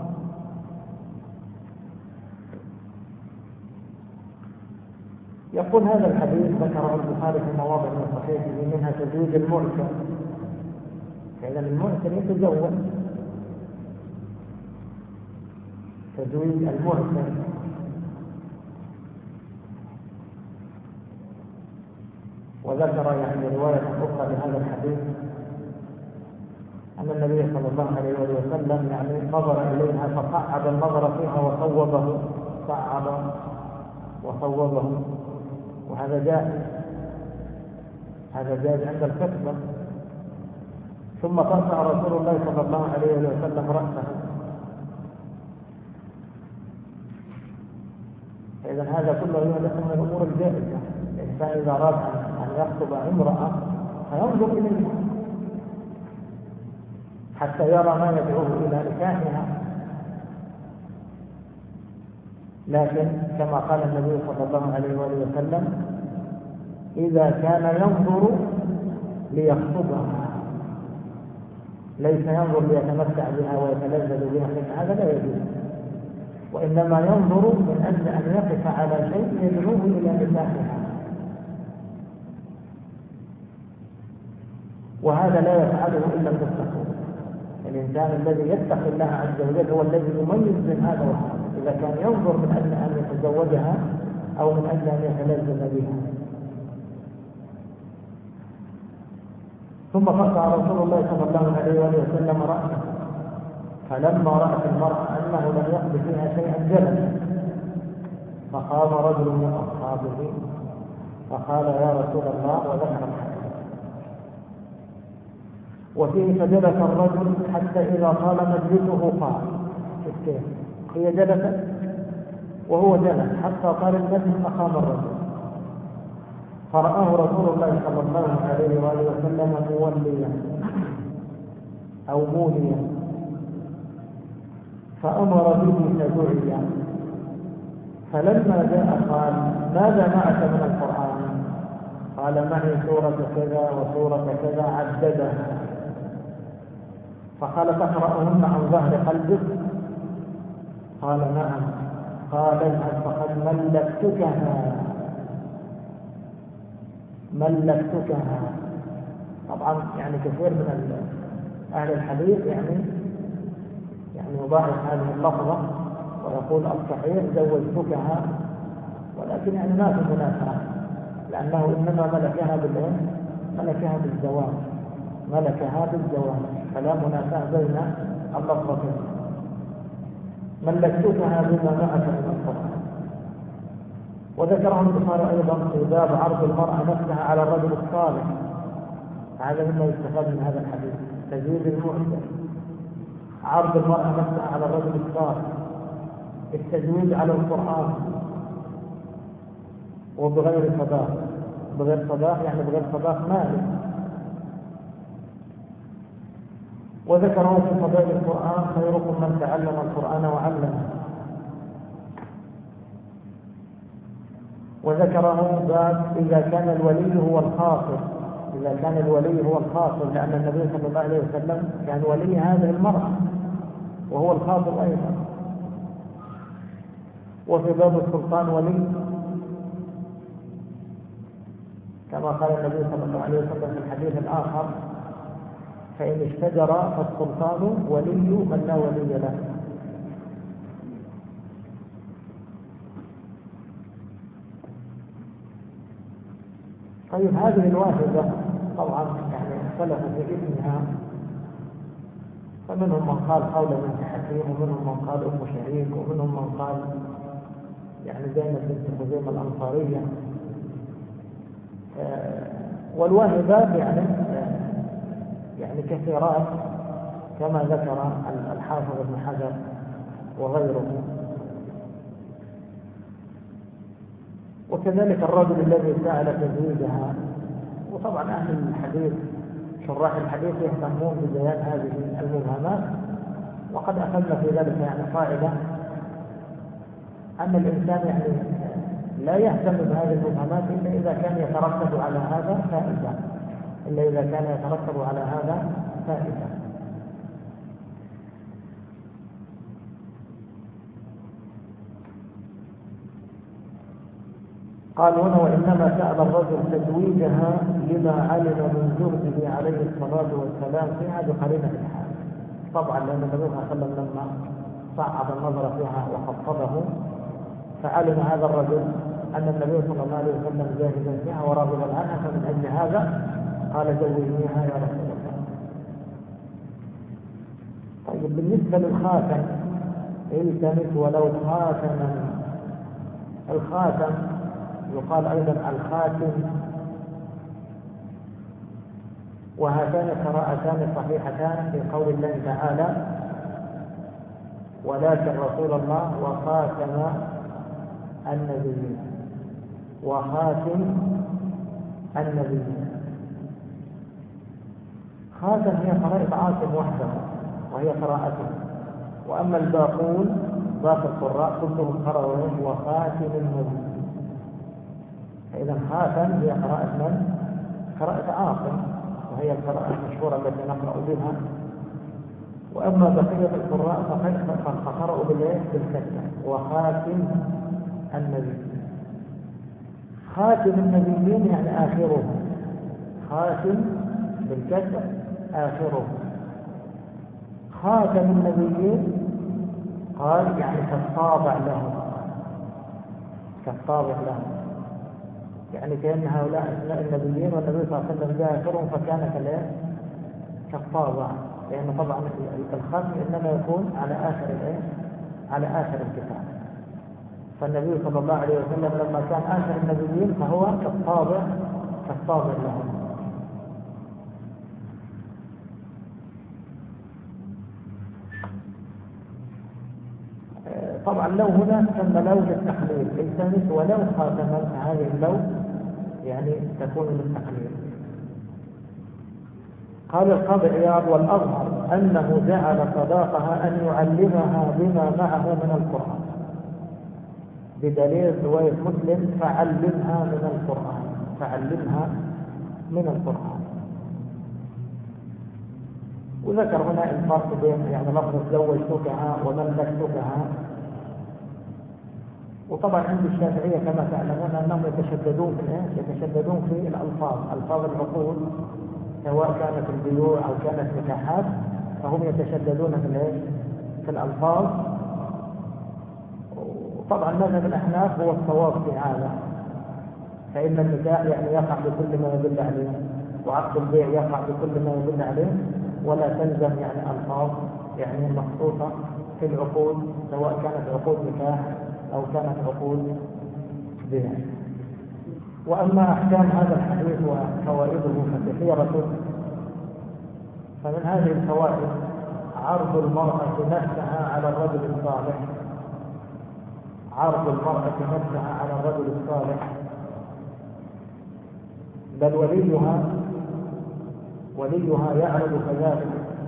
Speaker 1: يقول هذا الحديث ذكره البخاري في مواضع من صحيحه، منها تزويج المعسر. فإذا المعسر يتزوج، تزويج المعسر. وذكر يعني رواية أخرى لهذا الحديث أن النبي صلى الله عليه وسلم يعني نظر إليها فصعب النظر فيها وصوبه، صعب وصوبه، وهذا جائز، هذا جائز عند الكتبة. ثم قطع رسول الله صلى الله عليه وسلم رأسه. إذا هذا كله يحدث من الأمور الجائزة. الإنسان إذا أراد أن يخطب امرأة فينظر إليها، حتى يرى ما يدعوه إلى نكاحها. لكن كما قال النبي صلى الله عليه وآله وسلم إذا كان ينظر ليخطبها، ليس ينظر ليتمتع بها ويتلذذ بها، هذا لا يجوز، وإنما ينظر من أجل أن يقف على شيء يدعوه إلى نكاحها، وهذا لا يفعله إلا المتقون. الإنسان الذي يتقي الله عز وجل هو الذي يميز بين هذا وهذا، إذا كان ينظر من أجل أن يتزوجها أو من أجل أن يتلذذ بها. ثم قطع رسول الله صلى الله عليه وآله وسلم رأسه، فلما رأت المرأة أنه لم يقض فيها شيئا جلس، فقام رجل من أصحابه فقال يا رسول الله وذكر الحديث. وفيه فجلس الرجل حتى إذا طال مجلسه قال، كيف هي جلست وهو جلس حتى طال المجلس فقام الرجل، فرآه رسول الله صلى الله عليه وآله وسلم موليا أو موليا، فأمر به تدعيا، فلما جاء قال ماذا معك من القرآن؟ قال معي سورة كذا وسورة كذا عددها. فقال تقرأهن عن ظهر قلبك؟ قال نعم. قال اذهب فقد ملكتكها ملكتكها. طبعا يعني كثير من أهل الحديث يعني يعني يضاعف هذه اللفظة ويقول الصحيح زوجتكها، ولكن يعني ما في مناسبة، لأنه إنما ملكها بالإيه؟ ملكها بالزواج، ملكها بالزواج، فلا مناسبة بين اللفظتين. ملكتكها بما معك من القرآن. وذكره البخاري أيضا في باب عرض المرأة نفسها على الرجل الصالح، هذا مما يستفاد من هذا الحديث، تزويد المعجب، عرض المرأة نفسها على الرجل الصالح، التزويد على القرآن وبغير صداق، بغير صداق يعني بغير صداق مالي. وذكره في فضائل القرآن خيركم من تعلم القرآن وعلمه. وذكره باب إذا كان الولي هو الخاطب، إذا كان الولي هو الخاطب، لأن النبي صلى الله عليه وسلم كان ولي هذه المرأة وهو الخاطب أيضا. وفي باب السلطان ولي، كما قال النبي صلى الله عليه وسلم في الحديث الآخر فإن اشتجر فالسلطان ولي من لا ولي له. طيب هذه الواحدة طبعا يعني اختلفوا في اسمها، فمنهم من قال خولة بنت حكيم، ومنهم من قال أم شريك، ومنهم من قال يعني زينب بنت خزيمة الأنصارية. والواهبات يعني يعني كثيرات كما ذكر الحافظ ابن حجر وغيره. وكذلك الرجل الذي سأل تزويجها. وطبعا أهل الحديث شراح الحديث يهتمون ببيان هذه المبهمات، وقد أخذنا في ذلك يعني قاعدة أن الإنسان يعني لا يهتم بهذه المبهمات إلا إذا كان يترتب على هذا فائدة، إلا إذا كان يترتب على هذا فائدة. قال هنا وإنما سأل الرجل تزويجها لما علم من زهده عليه الصلاة والسلام فيها بقرينة الحال. طبعا لأن النبي صلى الله عليه وسلم لما صعد النظر فيها وخفضه فعلم هذا الرجل أن النبي صلى الله عليه وسلم زاهدا فيها وراغبا عنها، فمن أجل هذا قال زوجنيها يا رسول الله. طيب بالنسبة للخاتم التمس ولو خاتما. الخاتم يقال أيضا الخاتم، وهاتان قراءتان صحيحتان في قول الله تعالى ولكن رسول الله وخاتم النبيين، وخاتم النبيين. خاتم هي قراءة عاصم وحده، وهي قراءته. وأما الباقون باقي القراء كلهم قرأوا وخاتم النبي. فإذا خاتم هي قراءة من؟ قراءة عاصم، وهي القراءة المشهورة التي نقرأ بها. وأما بقية القراء فقرأوا بالكسر وخاتم النبي. خاتم النبيين يعني آخره، خاتم بالكسر آخره. خاتم النبيين قال يعني كالطابع لهم، كالطابع لهم، يعني كأن هؤلاء أسماء النبيين والنبي صلى الله عليه وسلم جاء آخرهم فكان كالإيه؟ كالطابع، لأن طبعا الختم إنما يكون على آخر الإيه؟ على آخر الكتاب. فالنبي صلى الله عليه وسلم لما كان آخر النبيين فهو كالطابع كالطابع لهم. طبعا لو هنا سمى لو للتحليل التمس ولو خاتما، هذه اللو يعني تكون للتحليل. قال القاضي عياض: والأظهر أنه جعل صداقها أن يعلمها بما معه من القرآن، بدليل رواية مسلم: فعلمها من القرآن، فعلمها من القرآن. وذكر هنا الفرق بين يعني لفظ زوجتكها وملكتكها. وطبعا عند الشافعية كما تعلمون أنهم يتشددون في إيه؟ يتشددون في الألفاظ، ألفاظ العقود سواء كانت البيوع أو كانت نكاحات، فهم يتشددون في الإيه؟ في الألفاظ. وطبعا مذهب الأحناف هو الصواب في هذا، فإن النكاح يعني يقع بكل ما يدل عليه، وعقد البيع يقع بكل ما يدل عليه، ولا تلزم يعني ألفاظ يعني مخصوصة في العقود سواء كانت عقود نكاح أو كانت عقود بيع. وأما أحكام هذا الحديث وفوائده فكثيرة. فمن هذه الفوائد عرض المرأة نفسها على الرجل الصالح، عرض المرأة نفسها على الرجل الصالح، بل وليها وليها يعرض كذلك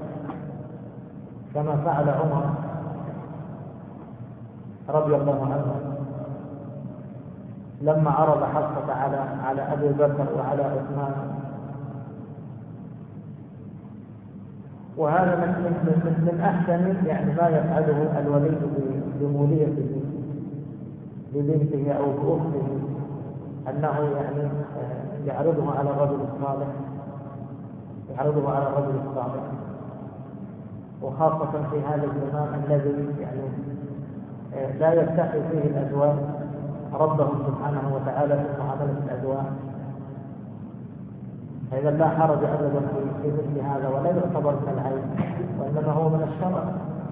Speaker 1: كما فعل عمر رضي الله عنه لما عرض حفصة على على أبي بكر وعلى عثمان. وهذا من من من أحسن يعني ما يفعله الولي بموليته ببنته أو بأخته، أنه يعني يعرضها على الرجل الصالح، يعرضه على الرجل الصالح، وخاصة في هذا الزمان الذي يعني لا يتقي فيه الأزواج ربهم سبحانه وتعالى في معاملة الأزواج. فإذا لا حرج أبدا في مثل هذا، ولا يعتبر من العيب، وإنما هو من الشرع.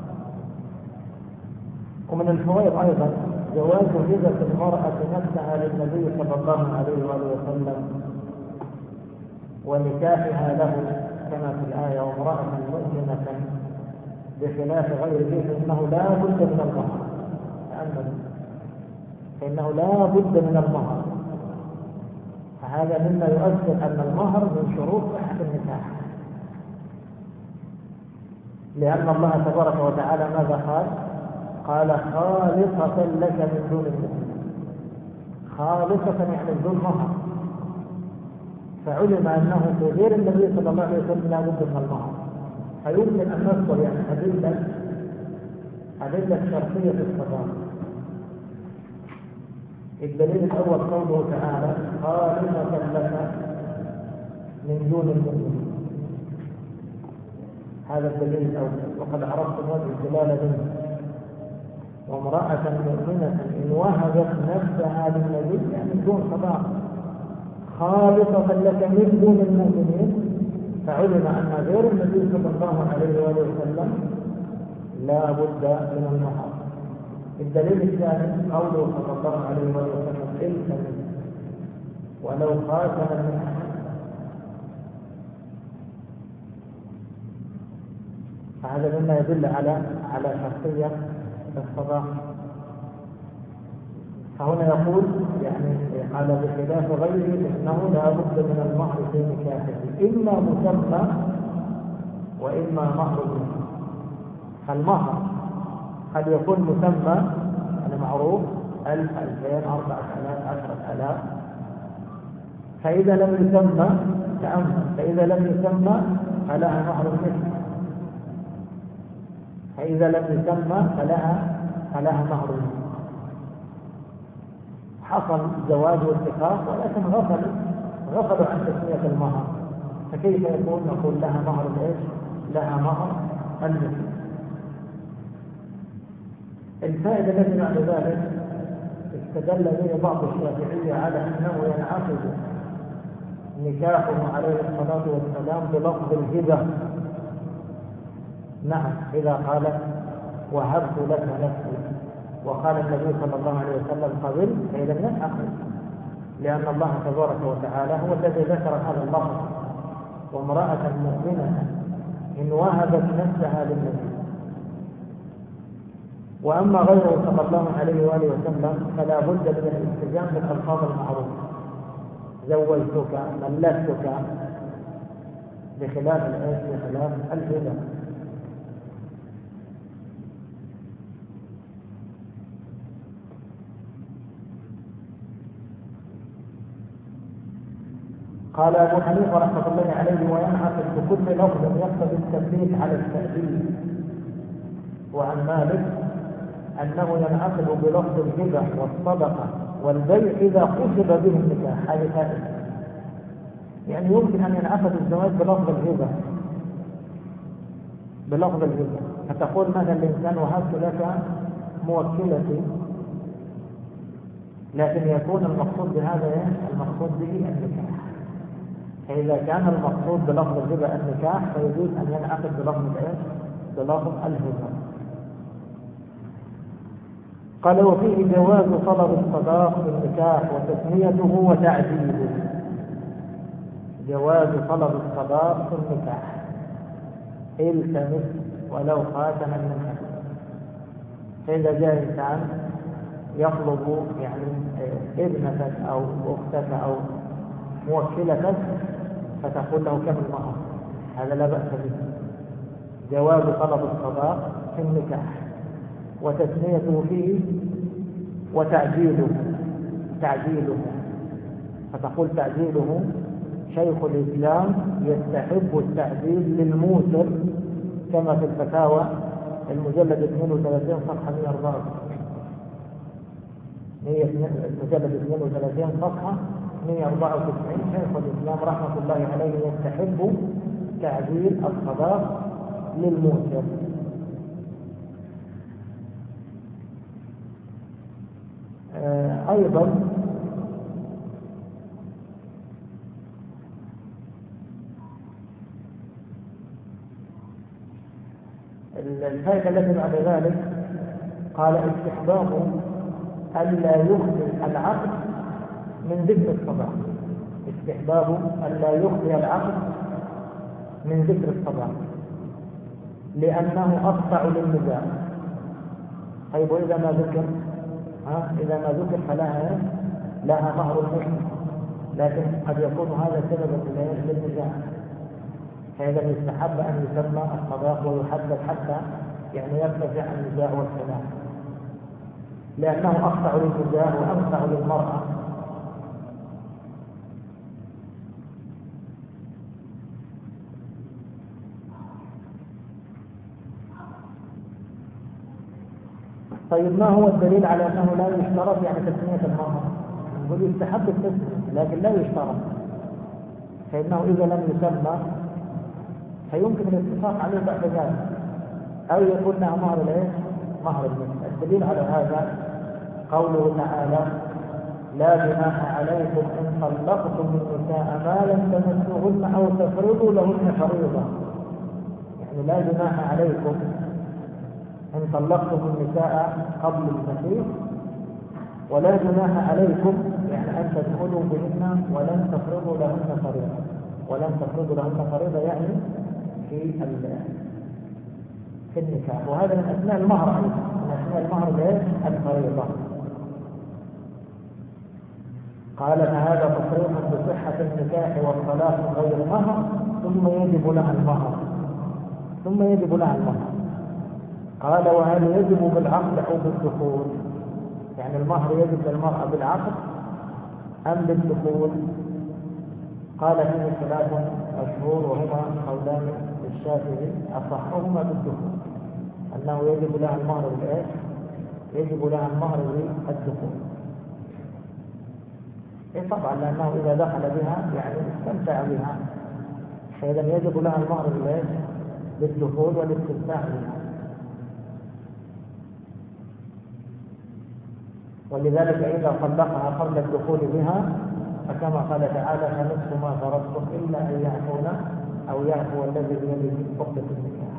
Speaker 1: ومن الفوائد أيضا جواز هبة المرأة نفسها للنبي صلى الله عليه وآله وسلم ونكاحها له كما في الآية: وامرأة مؤمنة بخلاف غيره فإنه لا بد من المهر. تأملوا، فإنه لا بد من المهر. فهذا مما يؤكد أن المهر من شروط صحة النكاح، لأن الله تبارك وتعالى ماذا قال؟ قال: خالصة لك من دون المؤمنين. خالصة يعني بدون مهر. فعلم أنه في غير النبي صلى الله عليه وسلم لا بد من المهر. فيمكن أن نذكر يعني أدلة أدلة شرطية الصداق. الدليل الأول قوله تعالى: خالصة لك من دون المؤمنين. هذا الدليل الأول، وقد عرفتم وجه الدلالة منه. وامرأة مؤمنة إن وهبت نفسها للنبي يعني دون صداق، خالصة لك من دون المؤمنين، فعلم أن غير النبي صلى الله عليه وآله وسلم لا بد من المهر. الدليل الثاني قوله صلى الله عليه وآله وسلم: التمس ولو خاتما من أحد. فهذا مما يدل على على شرطية الصداق. فهنا يقول يعني قال بخلاف غيره انه لا بد من المهر في نكاحه، اما مسمى واما مهر منه. فالمهر قد يكون مسمى يعني معروف ألف ألفين أربعة آلاف عشرة آلاف، فإذا لم يسمى تأمل فإذا لم يسمى فلها مهر المثل، فإذا لم يسمى فلها فلها مهر المثل. حصل زواج واتفاق ولكن غفلوا غفلوا عن تسمية المهر، فكيف يكون نقول لها مهر ايش؟ لها مهر المثل. الفائدة التي بعد ذلك استدل به بعض الشافعية على أنه ينعقد نكاحه عليه الصلاة والسلام بلفظ الهبة. نعم، إذا قالت وهبت لك نفسي وقال النبي صلى الله عليه وسلم قبل فإذا ينعقد، لأن الله تبارك وتعالى هو الذي ذكر هذا اللفظ: وامرأة مؤمنة إن وهبت نفسها للنبي. وأما غيره صلى الله عليه وآله وسلم فلا بد من الالتزام بالألفاظ المعروفة: زوجتك، ملكتك، بخلاف الايش؟ بخلاف الهبة. قال أبو حنيفة رحمة الله عليه: وينعقد بكل لفظ يقتضي التثبيت على التأديب. وعن مالك أنه ينعقد بلفظ الهبة والصدقة والبيع إذا قصد به النكاح. هذه فائدة، يعني يمكن أن ينعقد الزواج بلفظ الهبة بلفظ الهبة فتقول مثلا الإنسان: وهبت لك موكلتي، لكن يكون المقصود بهذا المقصود به النكاح. فإذا كان المقصود بلفظ الهبة النكاح فيجوز أن ينعقد بلفظ ايش؟ بلفظ الهبة. قال: وفيه جواز طلب الصداق في النكاح وتسميته وتعديله. جواز طلب الصداق في النكاح: التمس ولو خاتما من حديد. فإذا جاء إنسان يطلب يعني ابنتك أو أختك أو موكلتك فتقول له كم المهر، هذا لا بأس به. جواز طلب الصداق في النكاح وتسميته فيه وتعجيله تعجيله فتقول تعجيله: شيخ الإسلام يستحب التعجيل للموسر، كما في الفتاوى المجلد اثنين وثلاثين صفحة مئة وأربعة وتسعين. المجلد اثنين وثلاثين صفحة مئة وأربعة وتسعين. شيخ الإسلام رحمة الله عليه يستحب تعجيل الصداق للموسر. آه أيضا الفائدة التي بعد ذلك قال: استحباب ألا يخفي العقد من ذكر الصداق. استحباب ألا يخفي العقد من ذكر الصداق لأنه أقطع للنزاع. طيب وإذا ما ذكر ها إذا ما ذكر فلها لها مهر المثل، لكن قد يكون هذا سببا للنزاع، فإذا يستحب أن يسمى الصداق ويحدد حتى يعني يرتفع النزاع والخلاف، لأنه أقطع للنزاع وأنفع للمرأة. طيب ما هو الدليل على أنه لا يشترط يعني تسمية المهر؟ نقول يستحب التسمية لكن لا يشترط، فإنه إذا لم يسمى فيمكن الاتفاق عليه بعد ذلك، أو يكون لها مهر الايش؟ مهر المثل. الدليل على هذا قوله تعالى: لا جناح عليكم إن طلقتم النساء ما لم تمسوهن أو تفرضوا لهن فريضة. يعني لا جناح عليكم إن طلقتم النساء قبل المسيح، ولا جناح عليكم يعني أن تدخلوا بهن ولن تفرضوا لهن فريضة. ولن تفرضوا لهن فريضة يعني في في النكاح، وهذا من أسماء المهر أيضا، من أسماء المهر ليش؟ الفريضة. قال: فهذا تصريح بصحة النكاح والطلاق من غير مهر، ثم يجب لها المهر ثم يجب لها المهر قال وهل يجب بالعقد أو بالدخول؟ يعني المهر يجب للمرأة بالعقد أم بالدخول؟ قال فيه ثلاث مشهور وهما قولان للشافعي أصحهما بالدخول، أنه يجب لها المهر بالإيش؟ يجب لها المهر بالدخول. إيه طبعا، لأنه إذا دخل بها يعني استمتع بها، فإذا يجب لها المهر بالإيش؟ بالدخول والاستمتاع بها. ولذلك إذا طلقها قبل الدخول بها فكما قال تعالى فنصف ما فرضتم إلا أن يعفون أو يعفو الذي بيده عقدة النكاح.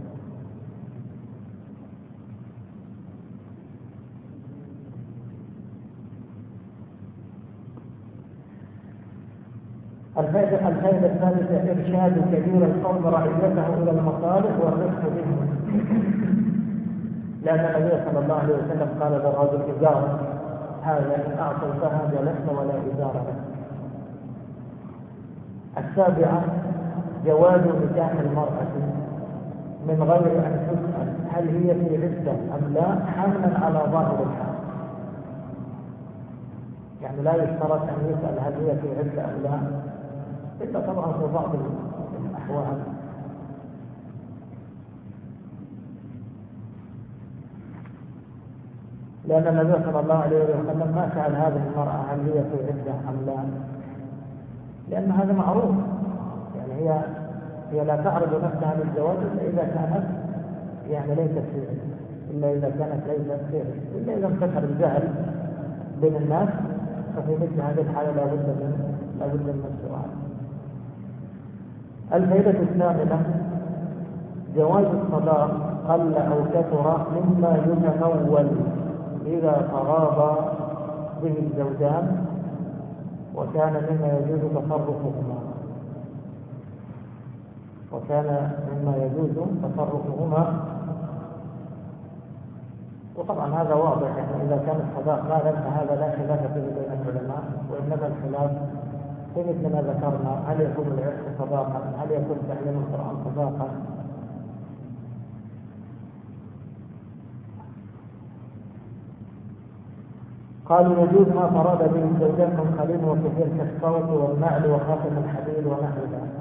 Speaker 1: الفائدة الفائدة الثالثة إرشاد كبير القوم رعيته إلى المصالح والرفق بهم، لأن النبي صلى الله عليه وسلم قال للرجل إزار هذا إن أعطيتها جلست ولا إزار له. السابعة جواز نكاح المرأة من غير أن تسأل هل هي في عدة أم لا، حملا على ظاهر الحال. يعني لا يشترط أن يسأل هل هي في عدة أم لا، إلا طبعا في بعض الأحوال. لأن النبي صلى الله عليه وسلم ما سأل هذه المرأة هل هي في عدة أم لا، لأن هذا معروف. يعني هي هي لا تعرض نفسها للزواج إلا إذا كانت يعني ليست في عدة، إلا إذا كانت ليست في عدة، إلا إذا انتشر الجهل بين الناس، ففي مثل هذه الحالة لا بد من لا بد من السؤال. الفائدة الثامنة جواز الصداق قل أو كثر مما يتمول إذا تراضى به الزوجان وكان مما يجوز تصرفهما وكان مما يجوز تصرفهما وطبعا هذا واضح. يعني إذا كان الصداق مالا فهذا لا خلاف فيه بين العلماء، وإنما الخلاف في مثل ما ذكرنا، هل يكون العشق صداقا، هل يكون تعليم القرآن صداقا. قالوا يجوز ما فراد به الزوجان من قليل وكثير كالصوت والنعل وخاتم الحديد ونحو ذلك.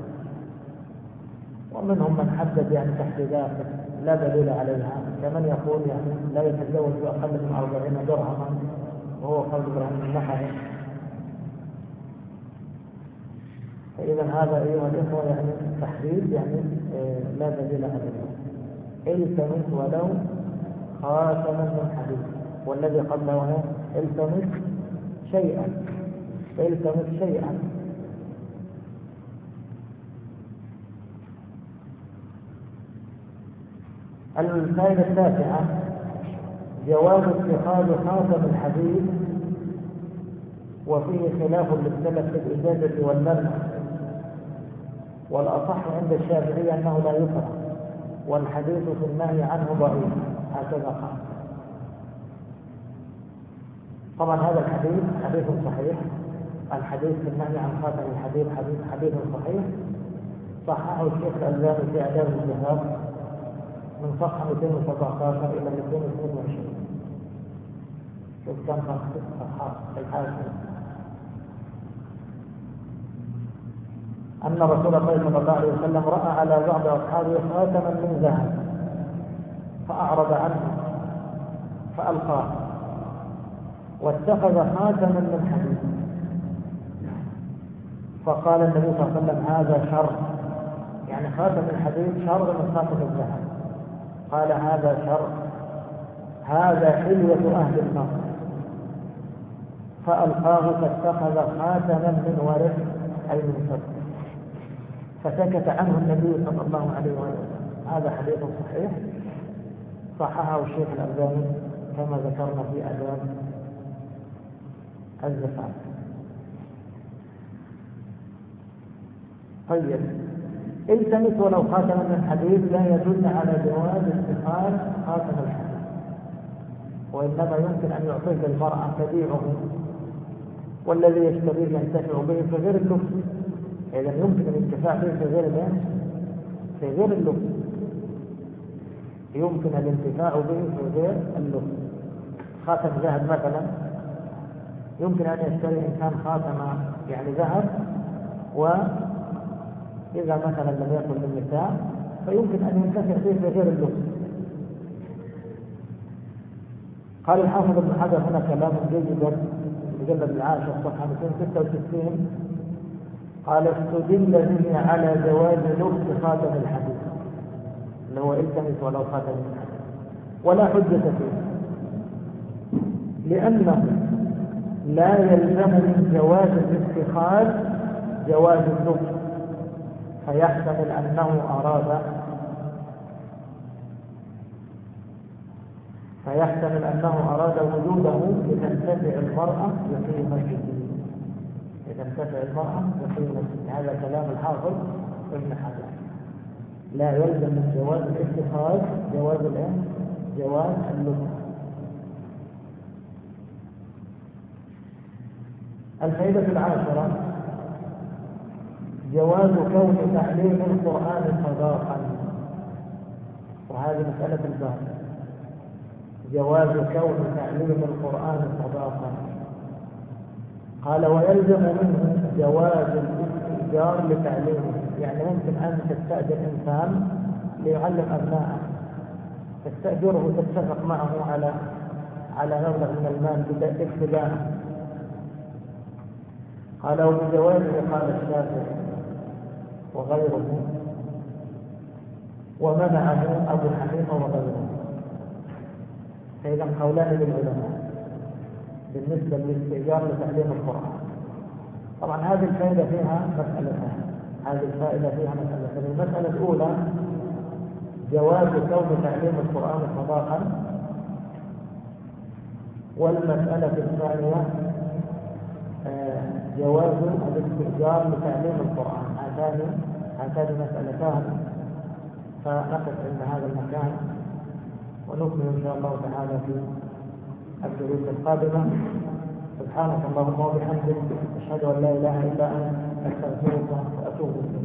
Speaker 1: ومنهم من حدد يعني تحت ذلك لا دليل عليها، كمن يقول يعني لا يتزوج بأقل من أربعين درهما، وهو قول ابراهيم النخعي. فإذا هذا أيها الإخوة يعني تحديد يعني لا دليل عليه. التمس ولو خاتما من حديد، والذي قبله التمس شيئا، التمس شيئا. الفائدة التاسعة جواز اتخاذ خاتم الحديد، وفيه خلاف للسلف في الإجازة والمنع، والأصح عند الشافعي أنه لا يكره، والحديث في النهي عنه ضعيف، هكذا قال. طبعا هذا الحديث حديث صحيح، الحديث في النهي عن خاتم الحديد حديث حديث صحيح، صححه الشيخ الألباني في آداب الزهاد من صفحة مئتين وسبعة عشر إلى مئتين واثنين وعشرين. شوف كم صفحات الحاكم. أن رسول الله صلى الله عليه وسلم رأى على بعض أصحابه خاتما من ذهب فأعرض عنه فألقاه، واتخذ خاتما من حديد، فقال النبي صلى الله عليه وسلم هذا شر، يعني خاتم الحديد شر من خاتم الذهب. قال هذا شر، هذا حلية أهل النار، فألقاه فاتخذ خاتما من ورق أي من فضة، فسكت عنه النبي صلى الله عليه وسلم. هذا حديث صحيح صححه الشيخ الألباني كما ذكرنا في آداب الزفاف. طيب التمس ولو خاتما من حديد لا يدل على جواز اتخاذ خاتم الحديد، وإنما يمكن أن يعطيه المرأة تبيعه والذي يشتريه ينتفع به في غير اللبس. إذا يمكن الانتفاع به في غير في غير اللبس. يمكن الانتفاع به في غير اللبس. خاتم ذهب مثلا يمكن أن يشتري إنسان خاتم يعني ذهب، وإذا مثلا لم يكن للنساء فيمكن أن ينتفع به في غير اللبس. قال الحافظ ابن حجر هنا كلام جيدا في المجلد العاشر صفحة مئتين وستة وستين، قال استدل به على جواز لبس خاتم الحديد اللي هو التمس ولو خاتم الحديد، ولا حجة فيه، لأنه لا يلزم من جواز الاتخاذ جواز اللبس، فيحتمل أنه أراد فيحتمل أنه أراد وجوده لتنتفع المرأة بقيمته لتنتفع المرأة بقيمته. هذا كلام الحافظ ابن حجر. لا يلزم من جواز الاتخاذ جواز العلم جواز اللبس. الفائدة العاشرة جواز كون تعليم القرآن صداقا، وهذه مسألة الباب. جواز كون تعليم القرآن صداقا. قال ويلزم منه جواز الاستئجار لتعليمه، يعني ممكن أن تستأجر إنسان ليعلم أبنائه، تستأجره وتتفق معه على على مبلغ من المال ابتداء. قال وبجوازه قال الشافعي وغيره، ومنعه أبو حنيفة وغيره. فإذا قولان للعلماء بالنسبة للاستئجار لتعليم القرآن. طبعا هذه الفائدة فيها مسألتان هذه الفائدة فيها مسألتان. المسألة الأولى جواز كون تعليم القرآن صداقا، والمسألة الثانية جواز الاستئجار لتعليم القرآن. هاتان هاتان مسألتان. فنقف عند هذا المكان ونكمل إن شاء الله تعالى في الدروس القادمة. سبحانك اللهم وبحمدك أشهد أن لا إله إلا أنت أستغفرك وأتوب إليك.